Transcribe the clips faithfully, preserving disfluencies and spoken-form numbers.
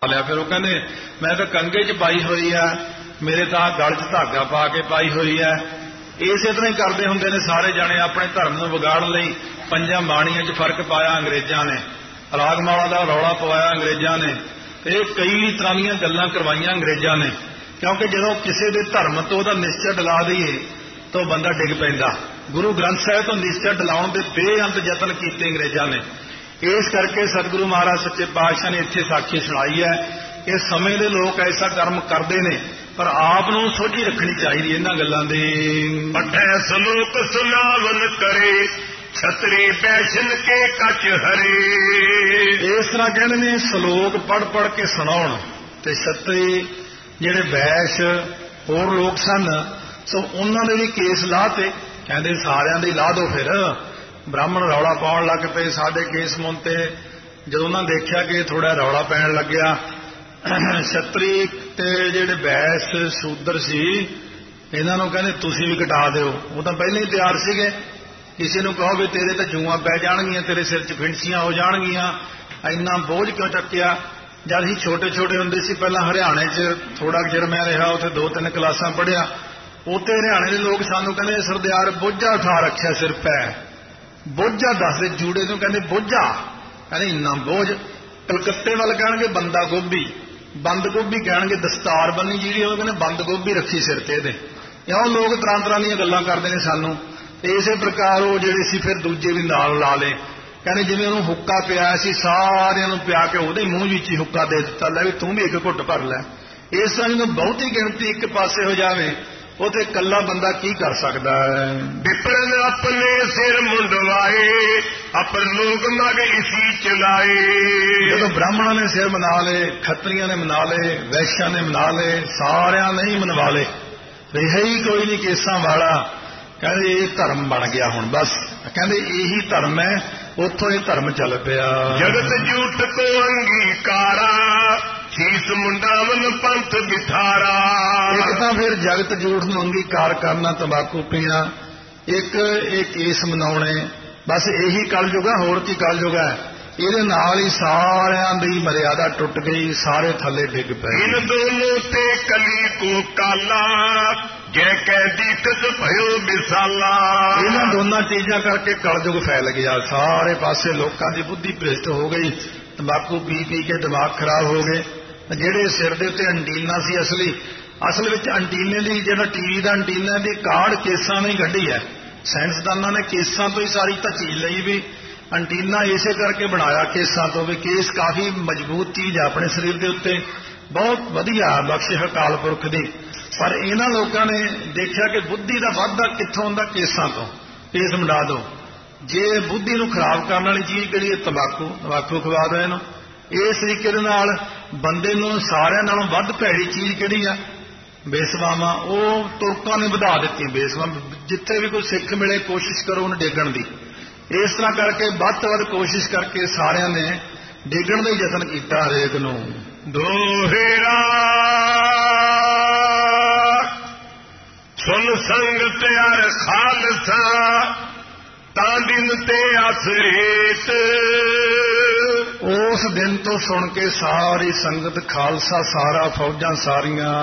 ਲਿਆ। ਫਿਰ ਉਹ ਕਹਿੰਦੇ ਮੈਂ ਤਾਂ ਕੰਗੇ 'ਚ ਪਾਈ ਹੋਈ ਆ, ਮੇਰੇ ਤਾਂ ਗਲ 'ਚ ਧਾਗਾ ਪਾ ਕੇ ਪਾਈ ਹੋਈ ਆ। ਇਸੇ ਤਰ੍ਹਾਂ ਹੀ ਕਰਦੇ ਹੁੰਦੇ ਨੇ ਸਾਰੇ ਜਾਣੇ ਆਪਣੇ ਧਰਮ ਨੂੰ ਵਿਗਾੜਨ ਲਈ। ਪੰਜਾਂ ਬਾਣੀਆਂ 'ਚ ਫਰਕ ਪਾਇਆ ਅੰਗਰੇਜ਼ਾਂ ਨੇ, ਰਾਗਮਾਲਾ ਦਾ ਰੌਲਾ ਪਵਾਇਆ ਅੰਗਰੇਜ਼ਾਂ ਨੇ, ਤੇ ਕਈ ਤਰ੍ਹਾਂ ਦੀਆਂ ਗੱਲਾਂ ਕਰਵਾਈਆਂ ਅੰਗਰੇਜ਼ਾਂ ਨੇ। ਕਿਉਂਕਿ ਜਦੋਂ ਕਿਸੇ ਦੇ ਧਰਮ ਤੋਂ ਉਹਦਾ ਨਿਸ਼ਚਾ ਡਲਾ ਦਈਏ ਤਾਂ ਉਹ ਬੰਦਾ ਡਿੱਗ ਪੈਂਦਾ। ਗੁਰੂ ਗ੍ਰੰਥ ਸਾਹਿਬ ਤੋਂ ਨਿਸ਼ਚਾ ਡਲਾਉਣ ਦੇ ਬੇਅੰਤ ਯਤਨ ਕੀਤੇ ਅੰਗਰੇਜ਼ਾਂ ਨੇ। ਇਸ ਕਰਕੇ ਸਤਿਗੁਰੂ ਮਹਾਰਾਜ ਸੱਚੇ ਪਾਤਸ਼ਾਹ ਨੇ ਇੱਥੇ ਸਾਖੀ ਸੁਣਾਈ ਹੈ ਕਿ ਸਮੇਂ ਦੇ ਲੋਕ ਐਸਾ ਕਰਮ ਕਰਦੇ ਨੇ, ਪਰ ਆਪ ਨੂੰ ਸੋਝੀ ਰੱਖਣੀ ਚਾਹੀਦੀ ਇਹਨਾਂ ਗੱਲਾਂ ਦੀ। ਪਠੈ ਸਲੋਕ ਸੁਨਾਵਨ ਕਰੇ, ਛਤਰੀ ਬੈਸ਼ਨ ਕੇ ਕੱਚ ਹਰੇ। ਇਸ ਤਰ੍ਹਾਂ ਕਹਿੰਦੇ ਨੇ ਸਲੋਕ ਪੜ੍ਹ ਪੜ੍ਹ ਕੇ ਸੁਣਾਉਣ। ਤੇ ਛਤਰੀ ਜਿਹੜੇ ਬੈਸ਼ ਹੋਰ ਲੋਕ ਸਨ ਸੋ ਉਹਨਾਂ ਦੇ ਵੀ ਕੇਸ ਲਾਹ ਤੇ ਕਹਿੰਦੇ ਸਾਰਿਆਂ ਦੇ ਲਾ ਦਿਓ। ਫਿਰ ਬ੍ਰਾਹਮਣ ਰੌਲਾ ਪਾਉਣ ਲੱਗ ਪਏ ਸਾਡੇ ਕੇਸ ਮੁੰਨ ਤੇ। ਜਦੋਂ ਉਹਨਾਂ ਦੇਖਿਆ ਕਿ ਥੋੜਾ ਰੌਲਾ ਪੈਣ ਲੱਗਿਆ, ਛਤਰੀ ਤੇ ਜਿਹੜੇ ਬੈਸ ਸ਼ੂਦਰ ਸੀ ਇਹਨਾਂ ਨੂੰ ਕਹਿੰਦੇ ਤੁਸੀਂ ਵੀ ਕਟਾ ਦਿਓ। ਉਹ ਤਾਂ ਪਹਿਲਾਂ ਹੀ ਤਿਆਰ ਸੀਗੇ। ਕਿਸੇ ਨੂੰ ਕਹੋ ਵੀ ਤੇਰੇ ਤਾਂ ਜੂਆਂ ਪੈ ਜਾਣਗੀਆਂ, ਤੇਰੇ ਸਿਰ 'ਚ ਫਿੰਸੀਆਂ ਹੋ ਜਾਣਗੀਆਂ, ਇੰਨਾ ਬੋਝ ਕਿਉਂ ਚੱਕਿਆ। ਜਦ ਅਸੀਂ ਛੋਟੇ ਛੋਟੇ ਹੁੰਦੇ ਸੀ ਪਹਿਲਾਂ ਹਰਿਆਣੇ 'ਚ ਥੋੜਾ ਚਿਰ ਮੈਂ ਰਿਹਾ, ਉੱਥੇ ਦੋ ਤਿੰਨ ਕਲਾਸਾਂ ਪੜ੍ਹਿਆ। ਉੱਥੇ ਹਰਿਆਣੇ ਦੇ ਲੋਕ ਸਾਨੂੰ ਕਹਿੰਦੇ ਸਰਦਾਰ ਬੋਝਾ ਉਠਾ ਰੱਖਿਆ ਸਿਰ ਪੈ। ਬੋਝਾ ਦੱਸਦੇ ਜੂੜੇ ਨੂੰ ਕਹਿੰਦੇ ਬੋਝਾ, ਕਹਿੰਦੇ ਇੰਨਾ ਬੋਝ। ਕਲਕੱਤੇ ਵੱਲ ਕਹਿਣਗੇ ਬੰਦਾ ਗੋਭੀ, ਬੰਦ ਗੋਭੀ ਕਹਿਣਗੇ ਦਸਤਾਰ ਬੰਨੀ ਜਿਹੜੀ ਉਹ ਕਹਿੰਦੇ ਬੰਦ ਗੋਭੀ ਰੱਖੀ ਸਿਰ ਤੇ ਇਹਦੇ। ਇਉਂ ਲੋਕ ਤਰ੍ਹਾਂ ਤਰ੍ਹਾਂ ਦੀਆਂ ਗੱਲਾਂ ਕਰਦੇ ਨੇ ਸਾਨੂੰ। ਤੇ ਇਸੇ ਪ੍ਰਕਾਰ ਉਹ ਜਿਹੜੇ ਸੀ ਫਿਰ ਦੂਜੇ ਵੀ ਨਾਲ ਲਾ ਲਏ। ਕਹਿੰਦੇ ਜਿਵੇਂ ਉਹਨੂੰ ਹੁੱਕਾ ਪਿਆ ਸੀ ਸਾਰਿਆਂ ਨੂੰ ਪਿਆ ਕੇ ਉਹਦੇ ਮੂੰਹ ਵਿੱਚ ਹੀ ਹੁੱਕਾ ਦੇ ਦਿੱਤਾ, ਲੈ ਵੀ ਤੂੰ ਵੀ ਇੱਕ ਘੁੱਟ ਭਰ ਲੈ। ਇਸ ਤਰ੍ਹਾਂ ਜਦੋਂ ਬਹੁਤੀ ਗਿਣਤੀ ਇੱਕ ਪਾਸੇ ਹੋ ਜਾਵੇ ਉਹ ਤੇ ਇਕੱਲਾ ਬੰਦਾ ਕੀ ਕਰ ਸਕਦਾ ਹੈ। ਵਿਪਰਨ ਆਪਣੇ ਸਿਰ ਮੁੰਡਵਾਏ, ਅਪਰ ਲੋਕ ਮਗ ਇਸੀ ਚਲਾਏ। ਜਦੋਂ ਬ੍ਰਾਹਮਣਾਂ ਨੇ ਸਿਰ ਮਨਾ ਲਏ, ਖੱਤਰੀਆਂ ਨੇ ਮਨਾ ਲਏ, ਵੈਸ਼ਾਂ ਨੇ ਮਨਾ ਲਏ, ਸਾਰਿਆਂ ਨੇ ਹੀ ਮਨਵਾ ਲਏ, ਰਿਹਾ ਹੀ ਕੋਈ ਨਹੀਂ ਕੇਸਾਂ ਵਾਲਾ। ਕਹਿੰਦੇ ਇਹ ਧਰਮ ਬਣ ਗਿਆ ਹੁਣ ਬਸ। ਕਹਿੰਦੇ ਇਹੀ ਧਰਮ ਹੈ, ਉੱਥੋਂ ਇਹ ਧਰਮ ਚੱਲ ਪਿਆ। ਜਗਤ ਝੂਠ ਕੋ ਅੰਗੀਕਾਰਾ, ਸੀਸ ਮੁੰਡਾਵਨ ਪੰਥ ਬਿਠਾਰਾ। ਇੱਕ ਤਾਂ ਫਿਰ ਜਗਤ ਝੂਠ ਨੂੰ ਅੰਗੀਕਾਰ ਕਰਨਾ, ਤੰਬਾਕੂ ਪੀਣਾ, ਇੱਕ ਇਹ ਕੇਸ ਮਨਾਉਣੇ, ਬਸ ਇਹੀ ਕਲਯੁਗ ਹੈ, ਹੋਰ ਕੀ ਕਲਯੁਗ ਹੈ। ਇਹਦੇ ਨਾਲ ਹੀ ਸਾਰਿਆਂ ਦੀ ਮਰਿਆਦਾ ਟੁੱਟ ਗਈ, ਸਾਰੇ ਥੱਲੇ ਡਿੱਗ ਪਏ। ਇਨ ਦੋਨੋਂ ਤੇ ਕਲੀ ਕੋ ਕਾਲਾ, ਜੈ ਕਹਿ ਦੀਕਤ ਭਇਓ ਵਿਸਾਲਾ। ਇਹਨਾਂ ਦੋਨਾਂ ਚੀਜ਼ਾਂ ਕਰਕੇ ਕਲਯੁਗ ਫੈਲ ਗਿਆ। ਸਾਰੇ ਪਾਸੇ ਲੋਕਾਂ ਦੀ ਬੁੱਧੀ ਭ੍ਰਿਸ਼ਟ ਹੋ ਗਈ, ਤੰਬਾਕੂ ਪੀ ਪੀ ਕੇ ਦਿਮਾਗ ਖਰਾਬ ਹੋ ਗਏ। ਜਿਹੜੇ ਸਿਰ ਦੇ ਉੱਤੇ ਅੰਟੀਨਾ ਸੀ ਅਸਲੀ ਅਸਲ ਵਿੱਚ ਅੰਟੀਨੇ ਦੀ, ਜਿਹੜਾ ਟੀਵੀ ਦਾ ਅੰਟੀਨਾ ਦੀ ਕਾਢ ਕੇਸਾਂ ਨੇ ਕੱਢੀ ਹੈ। ਸਾਇੰਸਦਾਨਾਂ ਨੇ ਕੇਸਾਂ ਤੋਂ ਹੀ ਸਾਰੀ ਧਚੀ ਲਈ ਵੀ ਅੰਟੀਨਾ ਇਸੇ ਕਰਕੇ ਬਣਾਇਆ ਕੇਸਾਂ ਤੋਂ, ਵੀ ਕੇਸ ਕਾਫੀ ਮਜ਼ਬੂਤ ਚੀਜ਼ ਹੈ ਆਪਣੇ ਸਰੀਰ ਦੇ ਉੱਤੇ, ਬਹੁਤ ਵਧੀਆ ਬਖਸ਼ਿਸ਼ ਅਕਾਲ ਪੁਰਖ ਦੀ। ਪਰ ਇਹਨਾਂ ਲੋਕਾਂ ਨੇ ਦੇਖਿਆ ਕਿ ਬੁੱਧੀ ਦਾ ਵਾਧਾ ਕਿੱਥੋਂ ਹੁੰਦਾ, ਕੇਸਾਂ ਤੋਂ। ਕੇਸ ਮੰਡਾ ਦਿਓ। ਜੇ ਬੁੱਧੀ ਨੂੰ ਖਰਾਬ ਕਰਨ ਵਾਲੀ ਚੀਜ਼ ਕਿਹੜੀ ਹੈ, ਤੰਬਾਕੂ, ਤੰਬਾਕੂ ਖਵਾ ਦਿਓ ਇਹਨੂੰ। ਇਸ ਤਰੀਕੇ ਦੇ ਨਾਲ ਬੰਦੇ ਨੂੰ ਸਾਰਿਆਂ ਨਾਲੋਂ ਵੱਧ ਭੈੜੀ ਚੀਜ਼ ਕਿਹੜੀ ਆ, ਬੇਸਵਾਵਾਂ। ਉਹ ਤੁਰਕਾਂ ਨੇ ਵਧਾ ਦਿੱਤੀ ਬੇਸਵਾ। ਜਿੱਥੇ ਵੀ ਕੋਈ ਸਿੱਖ ਮਿਲੇ ਕੋਸ਼ਿਸ਼ ਕਰੋ ਉਹਨੂੰ ਡੇਗਣ ਦੀ। ਇਸ ਤਰ੍ਹਾਂ ਕਰਕੇ ਵੱਧ ਤੋਂ ਵੱਧ ਕੋਸ਼ਿਸ਼ ਕਰਕੇ ਸਾਰਿਆਂ ਨੇ ਡੇਗਣ ਦਾ ਹੀ ਯਤਨ ਕੀਤਾ ਹਰੇਕ ਨੂੰ। ਦੋਹੇਰਾ ਸੁਨ ਸੰਗਤ ਅਰ ਖਾਲਸਾ, ਤਾਂ ਦਿਨ ਤੇ ਅਸਰੇਤ। ਉਸ ਦਿਨ ਤੋਂ ਸੁਣ ਕੇ ਸਾਰੀ ਸੰਗਤ, ਖਾਲਸਾ ਸਾਰਾ, ਫੌਜਾਂ ਸਾਰੀਆਂ।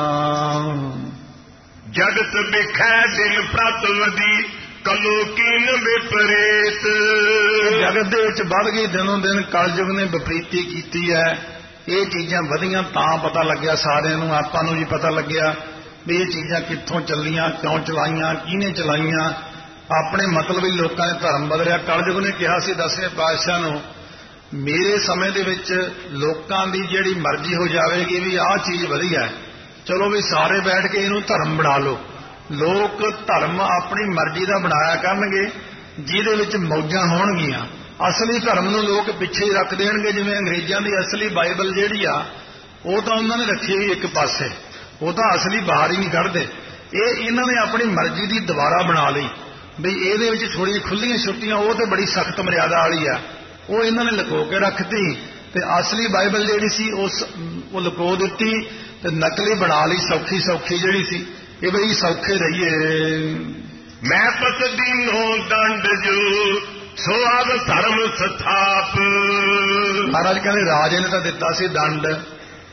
ਜਗਤ ਵਿਖੈ ਦਿਨ ਪ੍ਰਤ ਵਧੀ, ਕਲੋ ਕੀਨ ਵਿਪਰੀਤ। ਜਗਤ ਦੇ ਵਿੱਚ ਵੱਧ ਗਈ ਦਿਨੋਂ ਦਿਨ, ਕਲਯੁਗ ਨੇ ਵਿਪਰੀਤੀ ਕੀਤੀ ਹੈ। ਇਹ ਚੀਜ਼ਾਂ ਵਧੀਆਂ ਤਾਂ ਪਤਾ ਲੱਗਿਆ ਸਾਰਿਆਂ ਨੂੰ, ਆਪਾਂ ਨੂੰ ਵੀ ਪਤਾ ਲੱਗਿਆ ਵੀ ਇਹ ਚੀਜ਼ਾਂ ਕਿੱਥੋਂ ਚੱਲੀਆਂ, ਕਿਉਂ ਚਲਾਈਆਂ, ਕਿਹਨੇ ਚਲਾਈਆਂ। ਆਪਣੇ ਮਤਲਬ ਹੀ ਲੋਕਾਂ ਨੇ ਧਰਮ ਬਦਲਿਆ। ਕਲਯੁਗ ਨੇ ਕਿਹਾ ਸੀ ਦਸਵੇਂ ਪਾਤਸ਼ਾਹ ਨੂੰ, ਮੇਰੇ ਸਮੇਂ ਦੇ ਵਿੱਚ ਲੋਕਾਂ ਦੀ ਜਿਹੜੀ ਮਰਜ਼ੀ ਹੋ ਜਾਵੇਗੀ ਵੀ ਆਹ ਚੀਜ਼ ਵਧੀਆ ਹੈ, ਚਲੋ ਵੀ ਸਾਰੇ ਬੈਠ ਕੇ ਇਹਨੂੰ ਧਰਮ ਬਣਾ ਲਓ। ਲੋਕ ਧਰਮ ਆਪਣੀ ਮਰਜ਼ੀ ਦਾ ਬਣਾਇਆ ਕਰਨਗੇ, ਜਿਹਦੇ ਵਿੱਚ ਮੌਜਾਂ ਹੋਣਗੀਆਂ। ਅਸਲੀ ਧਰਮ ਨੂੰ ਲੋਕ ਪਿੱਛੇ ਹੀ ਰੱਖ ਦੇਣਗੇ। ਜਿਵੇਂ ਅੰਗਰੇਜ਼ਾਂ ਦੀ ਅਸਲੀ ਬਾਈਬਲ ਜਿਹੜੀ ਆ ਉਹ ਤਾਂ ਉਹਨਾਂ ਨੇ ਰੱਖੀ ਹੋਈ ਇੱਕ ਪਾਸੇ, ਉਹ ਤਾਂ ਅਸਲੀ ਬਾਹਰ ਹੀ ਨਹੀਂ ਕੱਢਦੇ। ਇਹ ਇਹਨਾਂ ਨੇ ਆਪਣੀ ਮਰਜ਼ੀ ਦੀ ਦੁਬਾਰਾ ਬਣਾ ਲਈ ਵੀ ਇਹਦੇ ਵਿੱਚ ਥੋੜ੍ਹੀਆਂ ਖੁੱਲੀਆਂ ਛੁੱਟੀਆਂ, ਉਹ ਤੇ ਬੜੀ ਸਖਤ ਮਰਿਆਦਾ ਵਾਲੀ ਆ, ਉਹ ਇਹਨਾਂ ਨੇ ਲੁਕੋ ਕੇ ਰੱਖਤੀ। ਤੇ ਅਸਲੀ ਬਾਈਬਲ ਜਿਹੜੀ ਸੀ ਉਸ ਉਹ ਲੁਕੋ ਦਿੱਤੀ ਤੇ ਨਕਲੀ ਬਣਾ ਲਈ, ਸੌਖੀ ਸੌਖੀ ਜਿਹੜੀ ਸੀ, ਇਹ ਬਈ ਸੌਖੇ ਰਹੀਏ। ਮੈਂ ਪਤ ਦੀਨੋ ਦੰਡ ਜੋ ਸੋ ਆਵ ਧਰਮ ਸਥਾਪ। ਮਹਾਰਾਜ ਕਹਿੰਦੇ ਰਾਜੇ ਨੇ ਤਾਂ ਦਿੱਤਾ ਸੀ ਦੰਡ,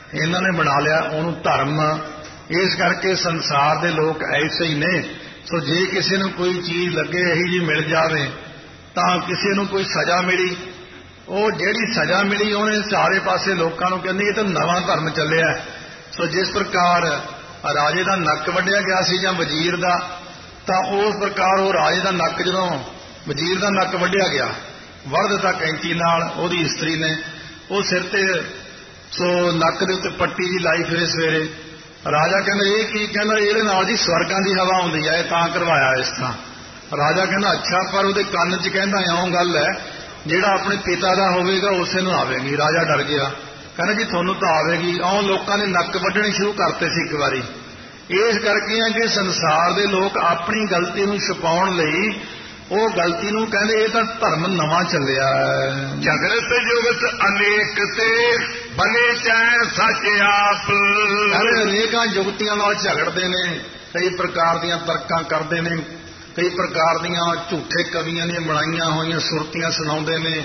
ਇਹਨਾਂ ਨੇ ਬਣਾ ਲਿਆ ਉਹਨੂੰ ਧਰਮ। ਇਸ ਕਰਕੇ ਸੰਸਾਰ ਦੇ ਲੋਕ ਐਸੇ ਹੀ ਨੇ। ਸੋ ਜੇ ਕਿਸੇ ਨੂੰ ਕੋਈ ਚੀਜ਼ ਲੱਗੇ ਇਹੀ ਜੀ ਮਿਲ ਜਾਵੇ ਤਾਂ ਕਿਸੇ ਨੂੰ ਕੋਈ ਸਜ਼ਾ ਮਿਲੀ, ਉਹ ਜਿਹੜੀ ਸਜ਼ਾ ਮਿਲੀ ਉਹਨੇ ਸਾਰੇ ਪਾਸੇ ਲੋਕਾਂ ਨੂੰ ਕਹਿੰਦੇ ਇਹ ਤਾਂ ਨਵਾਂ ਧਰਮ ਚੱਲਿਆ। ਸੋ ਜਿਸ ਪ੍ਰਕਾਰ ਰਾਜੇ ਦਾ ਨੱਕ ਵੱਢਿਆ ਗਿਆ ਸੀ ਜਾਂ ਵਜ਼ੀਰ ਦਾ, ਤਾਂ ਉਸ ਪ੍ਰਕਾਰ ਉਹ ਰਾਜੇ ਦਾ ਨੱਕ ਜਦੋਂ ਵਜ਼ੀਰ ਦਾ ਨੱਕ ਵੱਢਿਆ ਗਿਆ, ਵੱਢ ਦਿੱਤਾ ਕੈਂਚੀ ਨਾਲ ਉਹਦੀ ਇਸਤਰੀ ਨੇ, ਉਹ ਸਿਰ ਤੇ ਸੋ ਨੱਕ ਦੇ ਉੱਤੇ ਪੱਟੀ ਜੀ ਲਾਈ ਫਿਰੇ ਸਵੇਰੇ। ਰਾਜਾ ਕਹਿੰਦਾ ਇਹ ਕੀ? ਕਹਿੰਦਾ ਇਹਦੇ ਨਾਲ ਜੀ ਸਵਰਗਾਂ ਦੀ ਹਵਾ ਆਉਂਦੀ ਹੈ, ਤਾਂ ਕਰਵਾਇਆ ਇਸ ਤਰ੍ਹਾਂ। ਰਾਜਾ ਕਹਿੰਦਾ ਅੱਛਾ, ਪਰ ਉਹਦੇ ਕੰਨ 'ਚ ਕਹਿੰਦਾ ਇਉਂ ਗੱਲ ਹੈ ਜਿਹੜਾ ਆਪਣੇ ਪਿਤਾ ਦਾ ਹੋਵੇਗਾ ਉਸੇ ਨੂੰ ਆਵੇਗੀ। ਰਾਜਾ ਡਰ ਗਿਆ, ਕਹਿੰਦਾ ਜੀ ਤੁਹਾਨੂੰ ਤਾਂ ਆਵੇਗੀ। ਇਉਂ ਲੋਕਾਂ ਨੇ ਨੱਕ ਵੱਢਣੇ ਸ਼ੁਰੂ ਕਰਤੇ ਸੀ ਇੱਕ ਵਾਰੀ। ਇਸ ਕਰਕੇ ਆ ਕਿ ਸੰਸਾਰ ਦੇ ਲੋਕ ਆਪਣੀ ਗਲਤੀ ਨੂੰ ਛੁਪਾਉਣ ਲਈ ਉਹ ਗਲਤੀ ਨੂੰ ਕਹਿੰਦੇ ਇਹ ਤਾਂ ਧਰਮ ਨਵਾਂ ਚੱਲਿਆ। ਝਗੜਤ ਜੁਗਤ ਅਨੇਕ ਤੇ ਬਨੇ ਚਾਹੇ ਸੱਚ ਆਪ। ਅਨੇਕਾਂ ਜੁਗਤੀਆਂ ਨਾਲ ਝਗੜਦੇ ਨੇ, ਕਈ ਪ੍ਰਕਾਰ ਦੀਆਂ ਤਰਕਾਂ ਕਰਦੇ ਨੇ, ਕਈ ਪ੍ਰਕਾਰ ਦੀਆਂ ਝੂਠੇ ਕਵੀਆਂ ਦੀਆਂ ਬਣਾਈਆਂ ਹੋਈਆਂ ਸੁਰਤੀਆਂ ਸੁਣਾਉਂਦੇ ਨੇ।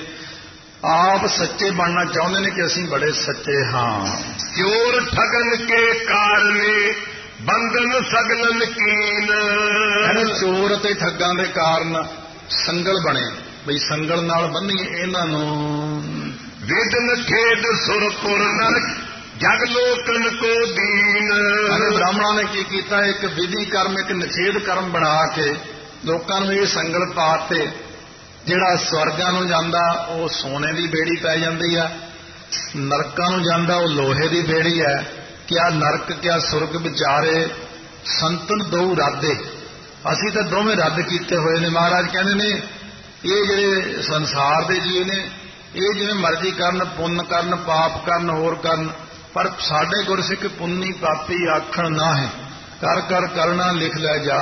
ਆਪ ਸੱਚੇ ਬਣਨਾ ਚਾਹੁੰਦੇ ਨੇ ਕਿ ਅਸੀਂ ਬੜੇ ਸੱਚੇ ਹਾਂ। ਚੋਰ ਠਗਨ ਕੇ ਕਾਰਨੇ ਬੰਧਨ ਸਗਲਨ ਕੀਨ। ਕਹਿੰਦੇ ਚੋਰ ਅਤੇ ਠੱਗਾਂ ਦੇ ਕਾਰਨ ਸੰਗਲ ਬਣੇ, ਬਈ ਸੰਗਲ ਨਾਲ ਬੰਨੀਏ ਇਹਨਾਂ ਨੂੰ। ਵੇਦਨ ਖੇਦ ਸੁਰਪੁਰ ਨਰਕ ਜਗ ਲੋਕਨ ਕੋ ਦੀਨ। ਬ੍ਰਾਹਮਣਾਂ ਨੇ ਕੀ ਕੀਤਾ? ਇੱਕ ਵਿਧੀ ਕਰਮ, ਇੱਕ ਨਿਖੇਧ ਕਰਮ ਬਣਾ ਕੇ ਲੋਕਾਂ ਨੂੰ ਇਹ ਸੰਗਲ ਪਾਤੇ। ਜਿਹੜਾ ਸਵਰਗਾਂ ਨੂੰ ਜਾਂਦਾ ਉਹ ਸੋਨੇ ਦੀ ਬੇੜੀ ਪੈ ਜਾਂਦੀ ਆ, ਨਰਕਾਂ ਨੂੰ ਜਾਂਦਾ ਉਹ ਲੋਹੇ ਦੀ ਬੇੜੀ ਹੈ। ਕਿਆ ਨਰਕ ਕਿਆ ਸੁਰਗ ਵਿਚਾਰੇ ਸੰਤਨ ਦੋ ਰਾਦੇ। ਅਸੀਂ ਤਾਂ ਦੋਵੇਂ ਰੱਦ ਕੀਤੇ ਹੋਏ ਨੇ। ਮਹਾਰਾਜ ਕਹਿੰਦੇ ਨੇ ਇਹ ਜਿਹੜੇ ਸੰਸਾਰ ਦੇ ਜੀਵ ਨੇ ਇਹ ਜਿਵੇਂ ਮਰਜ਼ੀ ਕਰਨ, ਪੁੰਨ ਕਰਨ, ਪਾਪ ਕਰਨ, ਹੋਰ ਕਰਨ, ਪਰ ਸਾਡੇ ਗੁਰਸਿੱਖ ਪੁੰਨੀ ਪਾਪੀ ਆਖਣ ਨਾ ਹੈ। ਕਰ ਕਰ ਕਰਨਾ ਲਿਖ ਲੈ ਜਾ।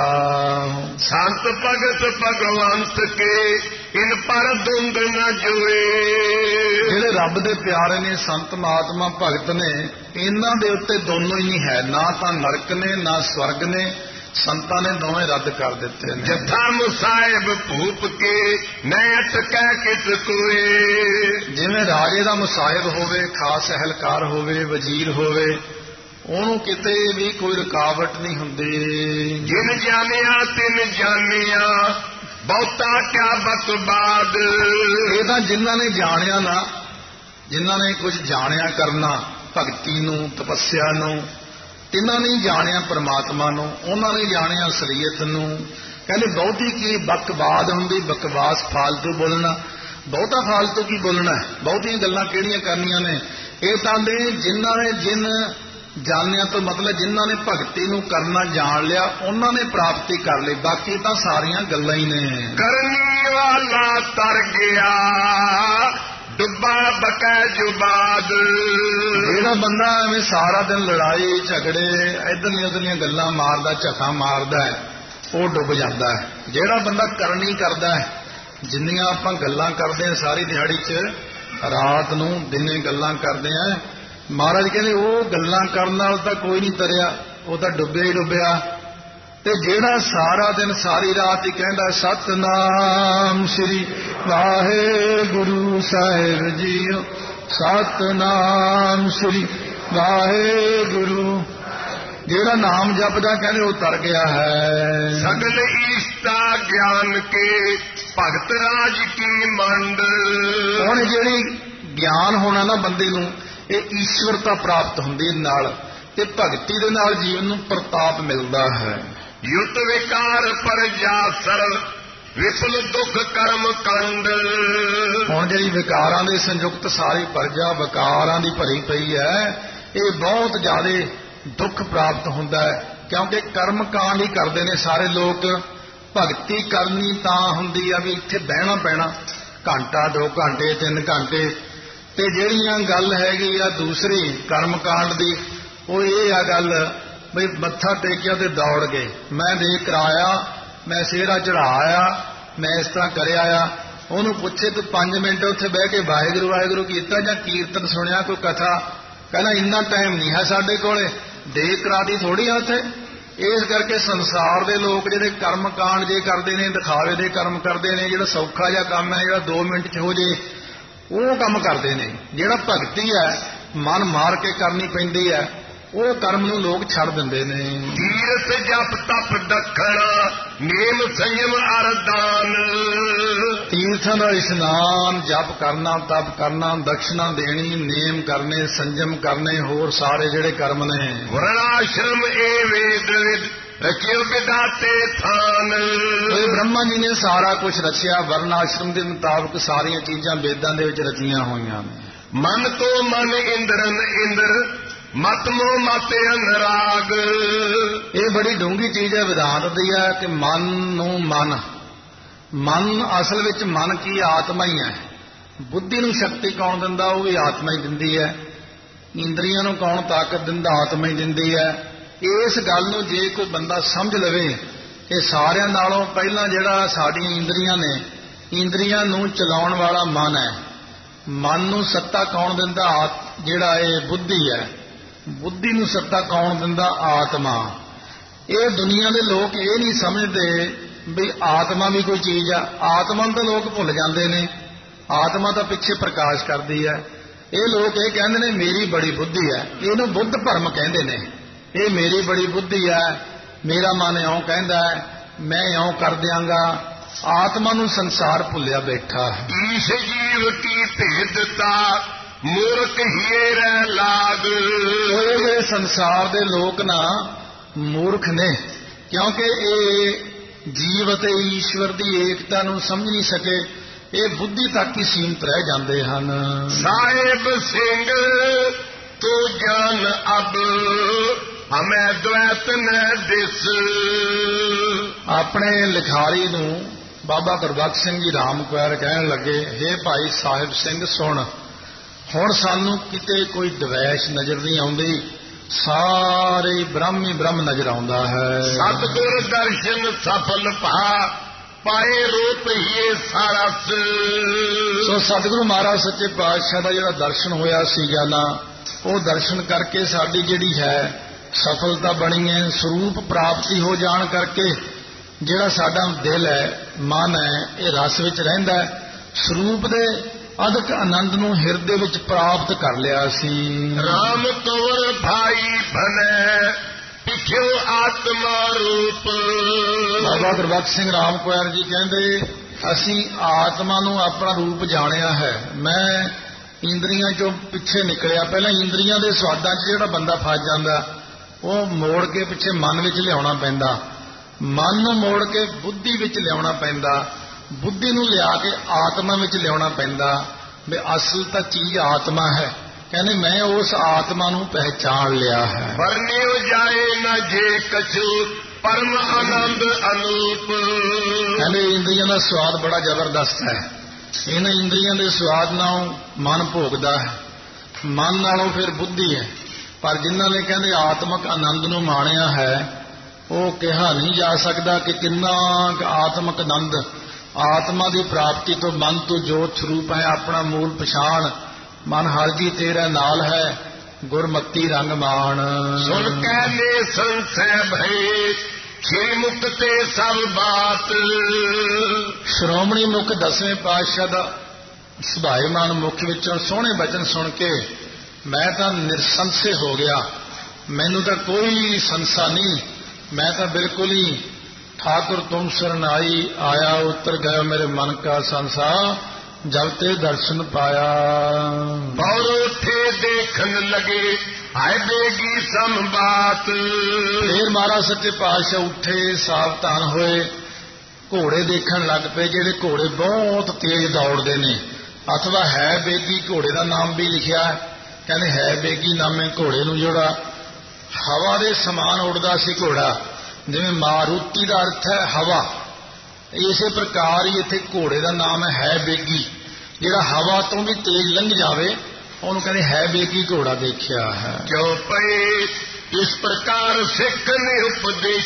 ਸੰਤ ਭਗਤ ਭਗਵੰਤ ਕੇ ਇਨ ਪਰ ਦੁੰਦ ਨ ਜੋਏ। ਜਿਹੜੇ ਰੱਬ ਦੇ ਪਿਆਰੇ ਨੇ, ਸੰਤ ਮਹਾਤਮਾ ਭਗਤ ਨੇ, ਇਹਨਾਂ ਦੇ ਉੱਤੇ ਦੋਨੋਂ ਹੀ ਨਹੀਂ ਹੈ, ਨਾ ਤਾਂ ਨਰਕ ਨੇ ਨਾ ਸਵਰਗ ਨੇ। ਸੰਤਾਂ ਨੇ ਦੋਵੇਂ ਰੱਦ ਕਰ ਦਿੱਤੇ ਨੇ। ਜਥਾ ਮੁਸਾਹਿਬ ਭੂਪ ਕੇ ਨੈ ਅਟਕੈ ਕਿਸ ਕੋਏ। ਜਿਵੇਂ ਰਾਜੇ ਦਾ ਮੁਸਾਹਿਬ ਹੋਵੇ, ਖਾਸ ਅਹਿਲਕਾਰ ਹੋਵੇ, ਵਜ਼ੀਰ ਹੋਵੇ, ਉਹਨੂੰ ਕਿਤੇ ਵੀ ਕੋਈ ਰੁਕਾਵਟ ਨਹੀਂ ਹੁੰਦੀ। ਜਿਨ ਜਾਣਿਆ ਤਿਨ ਜਾਣਿਆ ਬਹੁਤਾ ਕਿਆ ਬਕਬਾਦ। ਇਹ ਤਾਂ ਜਿਨ੍ਹਾਂ ਨੇ ਜਾਣਿਆ ਨਾ, ਜਿਨ੍ਹਾਂ ਨੇ ਕੁਝ ਜਾਣਿਆ ਕਰਨਾ ਭਗਤੀ ਨੂੰ, ਤਪੱਸਿਆ ਨੂੰ, ਤਿੰਨਾਂ ਨੇ ਜਾਣਿਆ ਪਰਮਾਤਮਾ ਨੂੰ, ਉਹਨਾਂ ਨੇ ਜਾਣਿਆ ਅਸਲੀਅਤ ਨੂੰ। ਕਹਿੰਦੇ ਬਹੁਤੀ ਕੀ ਬਕਵਾਦ ਹੁੰਦੀ, ਬਕਵਾਸ ਫਾਲਤੂ ਬੋਲਣਾ। ਬਹੁਤਾ ਫਾਲਤੂ ਕੀ ਬੋਲਣਾ, ਬਹੁਤੀਆਂ ਗੱਲਾਂ ਕਿਹੜੀਆਂ ਕਰਨੀਆਂ ਨੇ। ਇਹ ਤਾਂ ਦੇ ਜਿਨ੍ਹਾਂ ਨੇ ਜਿਨ ਜਾਣਿਆ ਤੋਂ ਮਤਲਬ ਜਿਨ੍ਹਾਂ ਨੇ ਭਗਤੀ ਨੂੰ ਕਰਨਾ ਜਾਣ ਲਿਆ ਉਹਨਾਂ ਨੇ ਪ੍ਰਾਪਤੀ ਕਰ ਲਈ, ਬਾਕੀ ਤਾਂ ਸਾਰੀਆਂ ਗੱਲਾਂ ਹੀ ਨੇ। ਕਰਨੀ ਵਾਲਾ ਤਰ ਗਿਆ ਡੁੱਬਾ ਬਕੈ ਜੁਬਾਦ। ਜਿਹੜਾ ਬੰਦਾ ਐਵੇਂ ਸਾਰਾ ਦਿਨ ਲੜਾਈ ਝਗੜੇ ਇਧਰਲੀਆਂ ਉਧਰਲੀਆਂ ਗੱਲਾਂ ਮਾਰਦਾ, ਝੱਖਾਂ ਮਾਰਦਾ ਹੈ, ਉਹ ਡੁੱਬ ਜਾਂਦਾ ਹੈ। ਜਿਹੜਾ ਬੰਦਾ ਕਰਨੀ ਕਰਦਾ ਹੈ, ਜਿੰਨੀਆਂ ਆਪਾਂ ਗੱਲਾਂ ਕਰਦੇ ਹਾਂ ਸਾਰੀ ਦਿਹਾੜੀ 'ਚ, ਰਾਤ ਨੂੰ ਦਿਨੇ ਗੱਲਾਂ ਕਰਦੇ ਹਾਂ, ਮਹਾਰਾਜ ਕਹਿੰਦੇ ਉਹ ਗੱਲਾਂ ਕਰਨ ਨਾਲ ਤਾਂ ਕੋਈ ਨਹੀਂ ਤਰਿਆ, ਉਹ ਤਾਂ ਡੁੱਬਿਆ ਹੀ ਡੁੱਬਿਆ। ਤੇ ਜਿਹੜਾ ਸਾਰਾ ਦਿਨ ਸਾਰੀ ਰਾਤ ਹੀ ਕਹਿੰਦਾ ਸਤਨਾਮ ਸ੍ਰੀ ਵਾਹਿਗੁਰੂ ਸਾਹਿਬ ਜੀਓ, ਸਤਨਾਮ ਸ੍ਰੀ ਵਾਹਿਗੁਰੂ, ਜਿਹੜਾ ਨਾਮ ਜਪਦਾ ਕਹਿੰਦੇ ਉਹ ਤਰ ਗਿਆ ਹੈ। ਸਗਲ ਈਸ਼ਤਾ ਗਿਆਨ ਕੇ ਭਗਤ ਰਾਜ ਕੀ ਮੰਡ। ਹੁਣ ਜਿਹੜੀ ਗਿਆਨ ਹੋਣਾ ਨਾ ਬੰਦੇ ਨੂੰ, ਇਹ ਈਸ਼ਵਰਤਾ ਪ੍ਰਾਪਤ ਹੁੰਦੀ ਨਾਲ, ਤੇ ਭਗਤੀ ਦੇ ਨਾਲ ਜੀਵਨ ਨੂੰ ਪ੍ਰਤਾਪ ਮਿਲਦਾ ਹੈ। ਯੁਤ ਵਿਕਾਰ ਪਰ ਜਾਸਰ ਵਿਪਲ ਦੁੱਖ ਕਰਮ ਕੰਡ। ਹੁਣ ਜਿਹੜੀ ਵਿਕਾਰਾਂ ਦੇ ਸੰਯੁਕਤ ਸਾਰੀ ਪ੍ਰਜਾ ਵਿਕਾਰਾਂ ਦੀ ਭਰੀ ਪਈ ਹੈ, ਇਹ ਬਹੁਤ ਜ਼ਿਆਦਾ ਦੁੱਖ ਪ੍ਰਾਪਤ ਹੁੰਦਾ ਹੈ, ਕਿਉਂਕਿ ਕਰਮ ਕਾਂਡ ਹੀ ਕਰਦੇ ਨੇ ਸਾਰੇ ਲੋਕ। ਭਗਤੀ ਕਰਨੀ ਤਾਂ ਹੁੰਦੀ ਆ ਵੀ ਇੱਥੇ ਬਹਿਣਾ ਪੈਣਾ ਘੰਟਾ, ਦੋ ਘੰਟੇ, ਤਿੰਨ ਘੰਟੇ। ਤੇ ਜਿਹੜੀਆਂ ਗੱਲ ਹੈਗੀ ਆ ਦੂਸਰੀ ਕਰਮ ਕਾਂਡ ਦੀ, ਉਹ ਇਹ ਆ ਗੱਲ ਬਈ ਮੱਥਾ ਟੇਕਿਆ ਤੇ ਦੌੜ ਗਏ, ਮੈਂ ਦੇਖ ਕਰਾਇਆ, ਮੈਂ ਸਿਹਰਾ ਚੜਾਇਆ, ਮੈਂ ਇਸ ਤਰ੍ਹਾਂ ਕਰਿਆ ਆ। ਉਹਨੂੰ ਪੁੱਛੇ ਤੂੰ ਪੰਜ ਮਿੰਟ ਉੱਥੇ ਬਹਿ ਕੇ ਵਾਹਿਗੁਰੂ ਵਾਹਿਗੁਰੂ ਕੀਤਾ ਜਾਂ ਕੀਰਤਨ ਸੁਣਿਆ, ਕੋਈ ਕਥਾ? ਕਹਿੰਦਾ ਇੰਨਾ ਟਾਈਮ ਨਹੀਂ ਹੈ ਸਾਡੇ ਕੋਲੇ, ਦੇਖ ਕਰਾਦੀ ਥੋੜੀ ਆ ਉੱਥੇ। ਇਸ ਕਰਕੇ ਸੰਸਾਰ ਦੇ ਲੋਕ ਜਿਹੜੇ ਕਰਮ ਕਾਂਡ ਜੇ ਕਰਦੇ ਨੇ, ਦਿਖਾਵੇ ਦੇ ਕਰਮ ਕਰਦੇ ਨੇ, ਜਿਹੜਾ ਸੌਖਾ ਜਿਹਾ ਕੰਮ ਹੈ, ਜਿਹੜਾ ਦੋ ਮਿੰਟ 'ਚ ਹੋ ਜੇ, ਉਹ ਕੰਮ ਕਰਦੇ ਨੇ। ਜਿਹੜਾ ਭਗਤੀ ਹੈ ਮਨ ਮਾਰ ਕੇ ਕਰਨੀ ਪੈਂਦੀ ਹੈ, ਉਹ ਕਰਮ ਨੂੰ ਲੋਕ ਛੱਡ ਦਿੰਦੇ ਨੇ। ਤੀਰਥ ਜਪ ਤਪ ਦੱਖਣਾ ਨੇਮ ਸੰਯਮ ਅਰਦਾਨ। ਤੀਰਥਾਂ ਦਾ ਇਸ਼ਨਾਨ, ਜਪ ਕਰਨਾ, ਤਪ ਕਰਨਾ, ਦਕਸ਼ਨਾ ਦੇਣੀ, ਨੇਮ ਕਰਨੇ, ਸੰਜਮ ਕਰਨੇ, ਹੋਰ ਸਾਰੇ ਜਿਹੜੇ ਕਰਮ ਨੇ। ਵਰਣਾਸ਼ਰਮ ਏ ਵੇਦ ਵਿਦ ਰਚਿਓ ਵਿਦਾਤੇ ਥਾਨ। ਇਹ ਬ੍ਰਹਮਾ ਜੀ ਨੇ ਸਾਰਾ ਕੁਝ ਰਚਿਆ, ਵਰਨ ਆਸ਼ਰਮ ਦੇ ਮੁਤਾਬਕ ਸਾਰੀਆਂ ਚੀਜ਼ਾਂ ਵੇਦਾਂ ਦੇ ਵਿੱਚ ਰਚੀਆਂ ਹੋਈਆਂ ਨੇ। ਮਨ ਤੋਂ ਮਨ ਇੰਦਰਨ ਇੰਦਰ ਮਤ ਮੋਹ ਮਤ ਅਨਰਾਗ। ਇਹ ਬੜੀ ਡੂੰਘੀ ਚੀਜ਼ ਹੈ, ਵਿਦਾਂਤ ਦੀ ਹੈ ਕਿ ਮਨ ਨੂੰ ਮਨ, ਮਨ ਅਸਲ ਵਿੱਚ ਮਨ ਕੀ ਆਤਮਾ ਹੀ ਹੈ। ਬੁੱਧੀ ਨੂੰ ਸ਼ਕਤੀ ਕੌਣ ਦਿੰਦਾ? ਉਹ ਵੀ ਆਤਮਾ ਹੀ ਦਿੰਦੀ ਹੈ। ਇੰਦਰੀਆਂ ਨੂੰ ਕੌਣ ਤਾਕਤ ਦਿੰਦਾ? ਆਤਮਾ ਹੀ ਦਿੰਦੀ ਹੈ। ਇਸ ਗੱਲ ਨੂੰ ਜੇ ਕੋਈ ਬੰਦਾ ਸਮਝ ਲਵੇ ਕਿ ਸਾਰਿਆਂ ਨਾਲੋਂ ਪਹਿਲਾਂ ਜਿਹੜਾ ਸਾਡੀਆਂ ਇੰਦਰੀਆਂ ਨੇ, ਇੰਦਰੀਆਂ ਨੂੰ ਚਲਾਉਣ ਵਾਲਾ ਮਨ ਹੈ। ਮਨ ਨੂੰ ਸੱਤਾ ਕੌਣ ਦਿੰਦਾ? ਜਿਹੜਾ ਇਹ ਬੁੱਧੀ ਹੈ। ਬੁੱਧੀ ਨੂੰ ਸੱਤਾ ਕੌਣ ਦਿੰਦਾ? ਆਤਮਾ। ਇਹ ਦੁਨੀਆ ਦੇ ਲੋਕ ਇਹ ਨਹੀਂ ਸਮਝਦੇ ਵੀ ਆਤਮਾ ਵੀ ਕੋਈ ਚੀਜ਼ ਆ। ਆਤਮਾ ਨੂੰ ਤਾਂ ਲੋਕ ਭੁੱਲ ਜਾਂਦੇ ਨੇ, ਆਤਮਾ ਤਾਂ ਪਿੱਛੇ ਪ੍ਰਕਾਸ਼ ਕਰਦੀ ਹੈ। ਇਹ ਲੋਕ ਇਹ ਕਹਿੰਦੇ ਨੇ ਮੇਰੀ ਬੜੀ ਬੁੱਧੀ ਹੈ, ਇਹਨੂੰ ਬੁੱਧ ਭਰਮ ਕਹਿੰਦੇ ਨੇ। ਇਹ ਮੇਰੀ ਬੜੀ ਬੁੱਧੀ ਹੈ, ਮੇਰਾ ਮਨ ਇਉਂ ਕਹਿੰਦਾ ਹੈ, ਮੈਂ ਇਉਂ ਕਰ ਦਿਆਂਗਾ। ਆਤਮਾ ਨੂੰ ਸੰਸਾਰ ਭੁੱਲਿਆ ਬੈਠਾ ਹੈ। ਈਸ਼ ਜੀਵ ਕੀ ਭੇਦਤਾ ਮੂਰਖ ਹੀਏ ਰਹਿ ਲਾਗ। ਇਹ ਸੰਸਾਰ ਦੇ ਲੋਕ ਨਾ ਮੂਰਖ ਨੇ, ਕਿਉਂਕਿ ਇਹ ਜੀਵ ਅਤੇ ਈਸ਼ਵਰ ਦੀ ਏਕਤਾ ਨੂੰ ਸਮਝ ਨਹੀਂ ਸਕੇ। ਇਹ ਬੁੱਧੀ ਤੱਕ ਹੀ ਸੀਮਤ ਰਹਿ ਜਾਂਦੇ ਹਨ। ਸਾਹਿਬ ਸਿੰਘ ਤੂੰ ਜਾਨ ਅਬ ਹਮੈ ਦ્વੈਤ ਨ ਦਿਸ। ਆਪਣੇ ਲਿਖਾਰੀ ਨੂੰ ਬਾਬਾ ਗੁਰਬਖਸ਼ ਸਿੰਘ ਜੀ ਰਾਮਕੁਆਰ ਕਹਿਣ ਲੱਗੇ, ਹੇ ਭਾਈ ਸਾਹਿਬ ਸਿੰਘ ਸੁਣ, ਹੁਣ ਸਾਨੂੰ ਕਿਤੇ ਕੋਈ ਦਵੈਸ਼ ਨਜ਼ਰ ਨਹੀਂ ਆਉਂਦੀ, ਸਾਰੇ ਬ੍ਰਹਮ ਹੀ ਬ੍ਰਹਮ ਨਜ਼ਰ ਆਉਂਦਾ ਹੈ। ਸਤਿਗੁਰ ਦਰਸ਼ਨ ਸਫਲ ਭਾ ਪਾਏ ਰੂਪ ਹੀ ਸਾਰਸ। ਸੋ ਸਤਿਗੁਰੂ ਮਹਾਰਾਜ ਸੱਚੇ ਪਾਤਸ਼ਾਹ ਦਾ ਜਿਹੜਾ ਦਰਸ਼ਨ ਹੋਇਆ ਸੀ ਜਾਨਾ, ਉਹ ਦਰਸ਼ਨ ਕਰਕੇ ਸਾਡੀ ਜਿਹੜੀ ਹੈ ਸਫਲਤਾ ਬਣੀ ਹੈ। ਸਰੂਪ ਪ੍ਰਾਪਤੀ ਹੋ ਜਾਣ ਕਰਕੇ ਜਿਹੜਾ ਸਾਡਾ ਦਿਲ ਹੈ, ਮਨ ਹੈ, ਇਹ ਰਸ ਵਿੱਚ ਰਹਿੰਦਾ ਹੈ। ਸਰੂਪ ਦੇ ਅਦਕ ਆਨੰਦ ਨੂੰ ਹਿਰਦੇ ਵਿੱਚ ਪ੍ਰਾਪਤ ਕਰ ਲਿਆ ਸੀ। ਰਾਮ ਤੋਰ ਭਾਈ ਬਨੇ ਪਿਛਿਓ ਆਤਮਾ ਰੂਪ। ਬਾਬਾ ਗੁਰਬਖਸ਼ ਸਿੰਘ ਰਾਮਕੁਆਰ ਜੀ ਕਹਿੰਦੇ, ਅਸੀਂ ਆਤਮਾ ਨੂੰ ਆਪਣਾ ਰੂਪ ਜਾਣਿਆ ਹੈ। ਮੈਂ ਇੰਦਰੀਆਂ ਚੋਂ ਪਿੱਛੇ ਨਿਕਲਿਆ। ਪਹਿਲਾਂ ਇੰਦਰੀਆਂ ਦੇ ਸਵਾਦਾਂ 'ਚ ਜਿਹੜਾ ਬੰਦਾ ਫਸ ਜਾਂਦਾ, ਉਹ ਮੋੜ ਕੇ ਪਿੱਛੇ ਮਨ ਵਿੱਚ ਲਿਆਉਣਾ ਪੈਂਦਾ, ਮਨ ਨੂੰ ਮੋੜ ਕੇ ਬੁੱਧੀ ਵਿੱਚ ਲਿਆਉਣਾ ਪੈਂਦਾ, ਬੁੱਧੀ ਨੂੰ ਲਿਆ ਕੇ ਆਤਮਾ ਵਿੱਚ ਲਿਆਉਣਾ ਪੈਂਦਾ। ਵੀ ਅਸਲ ਤਾਂ ਚੀਜ਼ ਆਤਮਾ ਹੈ। ਕਹਿੰਦੇ ਮੈਂ ਉਸ ਆਤਮਾ ਨੂੰ ਪਹਿਚਾਣ ਲਿਆ ਹੈ। ਵਰਨਿਓ ਜਾਏ ਨਾ ਜੇ ਕਛੂ ਪਰਮ ਆਨੰਦ ਅਨੂਪ। ਕਹਿੰਦੇ ਇੰਦਰੀਆਂ ਦਾ ਸਵਾਦ ਬੜਾ ਜ਼ਬਰਦਸਤ ਹੈ। ਇਹਨਾਂ ਇੰਦਰੀਆਂ ਦੇ ਸਵਾਦ ਨਾਲ ਮਨ ਭੋਗਦਾ ਹੈ, ਮਨ ਨਾਲੋਂ ਫਿਰ ਬੁੱਧੀ ਹੈ। ਪਰ ਜਿਨ੍ਹਾਂ ਨੇ ਕਹਿੰਦੇ ਆਤਮਕ ਆਨੰਦ ਨੂੰ ਮਾਣਿਆ ਹੈ, ਉਹ ਕਿਹਾ ਨਹੀਂ ਜਾ ਸਕਦਾ ਕਿ ਕਿੰਨਾ ਆਤਮਕ ਆਨੰਦ। ਆਤਮਾ ਦੀ ਪ੍ਰਾਪਤੀ ਤੋਂ ਮਨ ਤੋਂ ਜੋਤ ਸਰੂਪ ਹੈ, ਆਪਣਾ ਮੂਲ ਪਛਾਣ। ਮਨ ਹਰ ਜੀ ਤੇਰਾ ਨਾਲ ਹੈ, ਗੁਰਮਤੀ ਰੰਗ ਮਾਣ। ਸੁਣ ਕੇ ਨੇ ਸੰਸੈ ਭਏ ਛੇ ਮੁਕਤ ਤੇ ਸਭ ਬਾਤ। ਸ਼੍ਰੋਮਣੀ ਮੁਖ ਦਸਵੇਂ ਪਾਤਸ਼ਾਹ ਦਾ ਸੁਭਾਏਮਾਨ ਮੁਖ ਵਿੱਚੋਂ ਸੋਹਣੇ ਬਚਨ ਸੁਣ ਕੇ ਮੈਂ ਤਾਂ ਨਿਰਸੰਸੇ ਹੋ ਗਿਆ। ਮੈਨੂੰ ਤਾਂ ਕੋਈ ਸੰਸਾ ਨਹੀਂ, ਮੈਂ ਤਾਂ ਬਿਲਕੁਲ ਹੀ ठाकुर तुम शरणाई आया उतर गया मेरे मन का संसा जब ते दर्शन पाया। और उठे देखन लगे आए बेगी सम बात। फिर महाराज सच्चे पातशाह उठे, सावधान होए, घोड़े देखन लग पे जेडे घोड़े बहुत तेज दौड़ते ने। अथवा है बेगी घोड़े का नाम भी लिखा है, कहते है बेगी नामे घोड़े नूं जोड़ा हवा दे समान उड़दा सी घोड़ा। जिवें मारुति का अर्थ है हवा, इसे प्रकार ही इत्थे घोड़े का नाम है बेगी। जिहड़ा हवा तो भी तेज लंघ जावे उहनूं कहंदे है बेगी घोड़ा देखिया है। क्यों पे इस प्रकार सिख ने उपदेश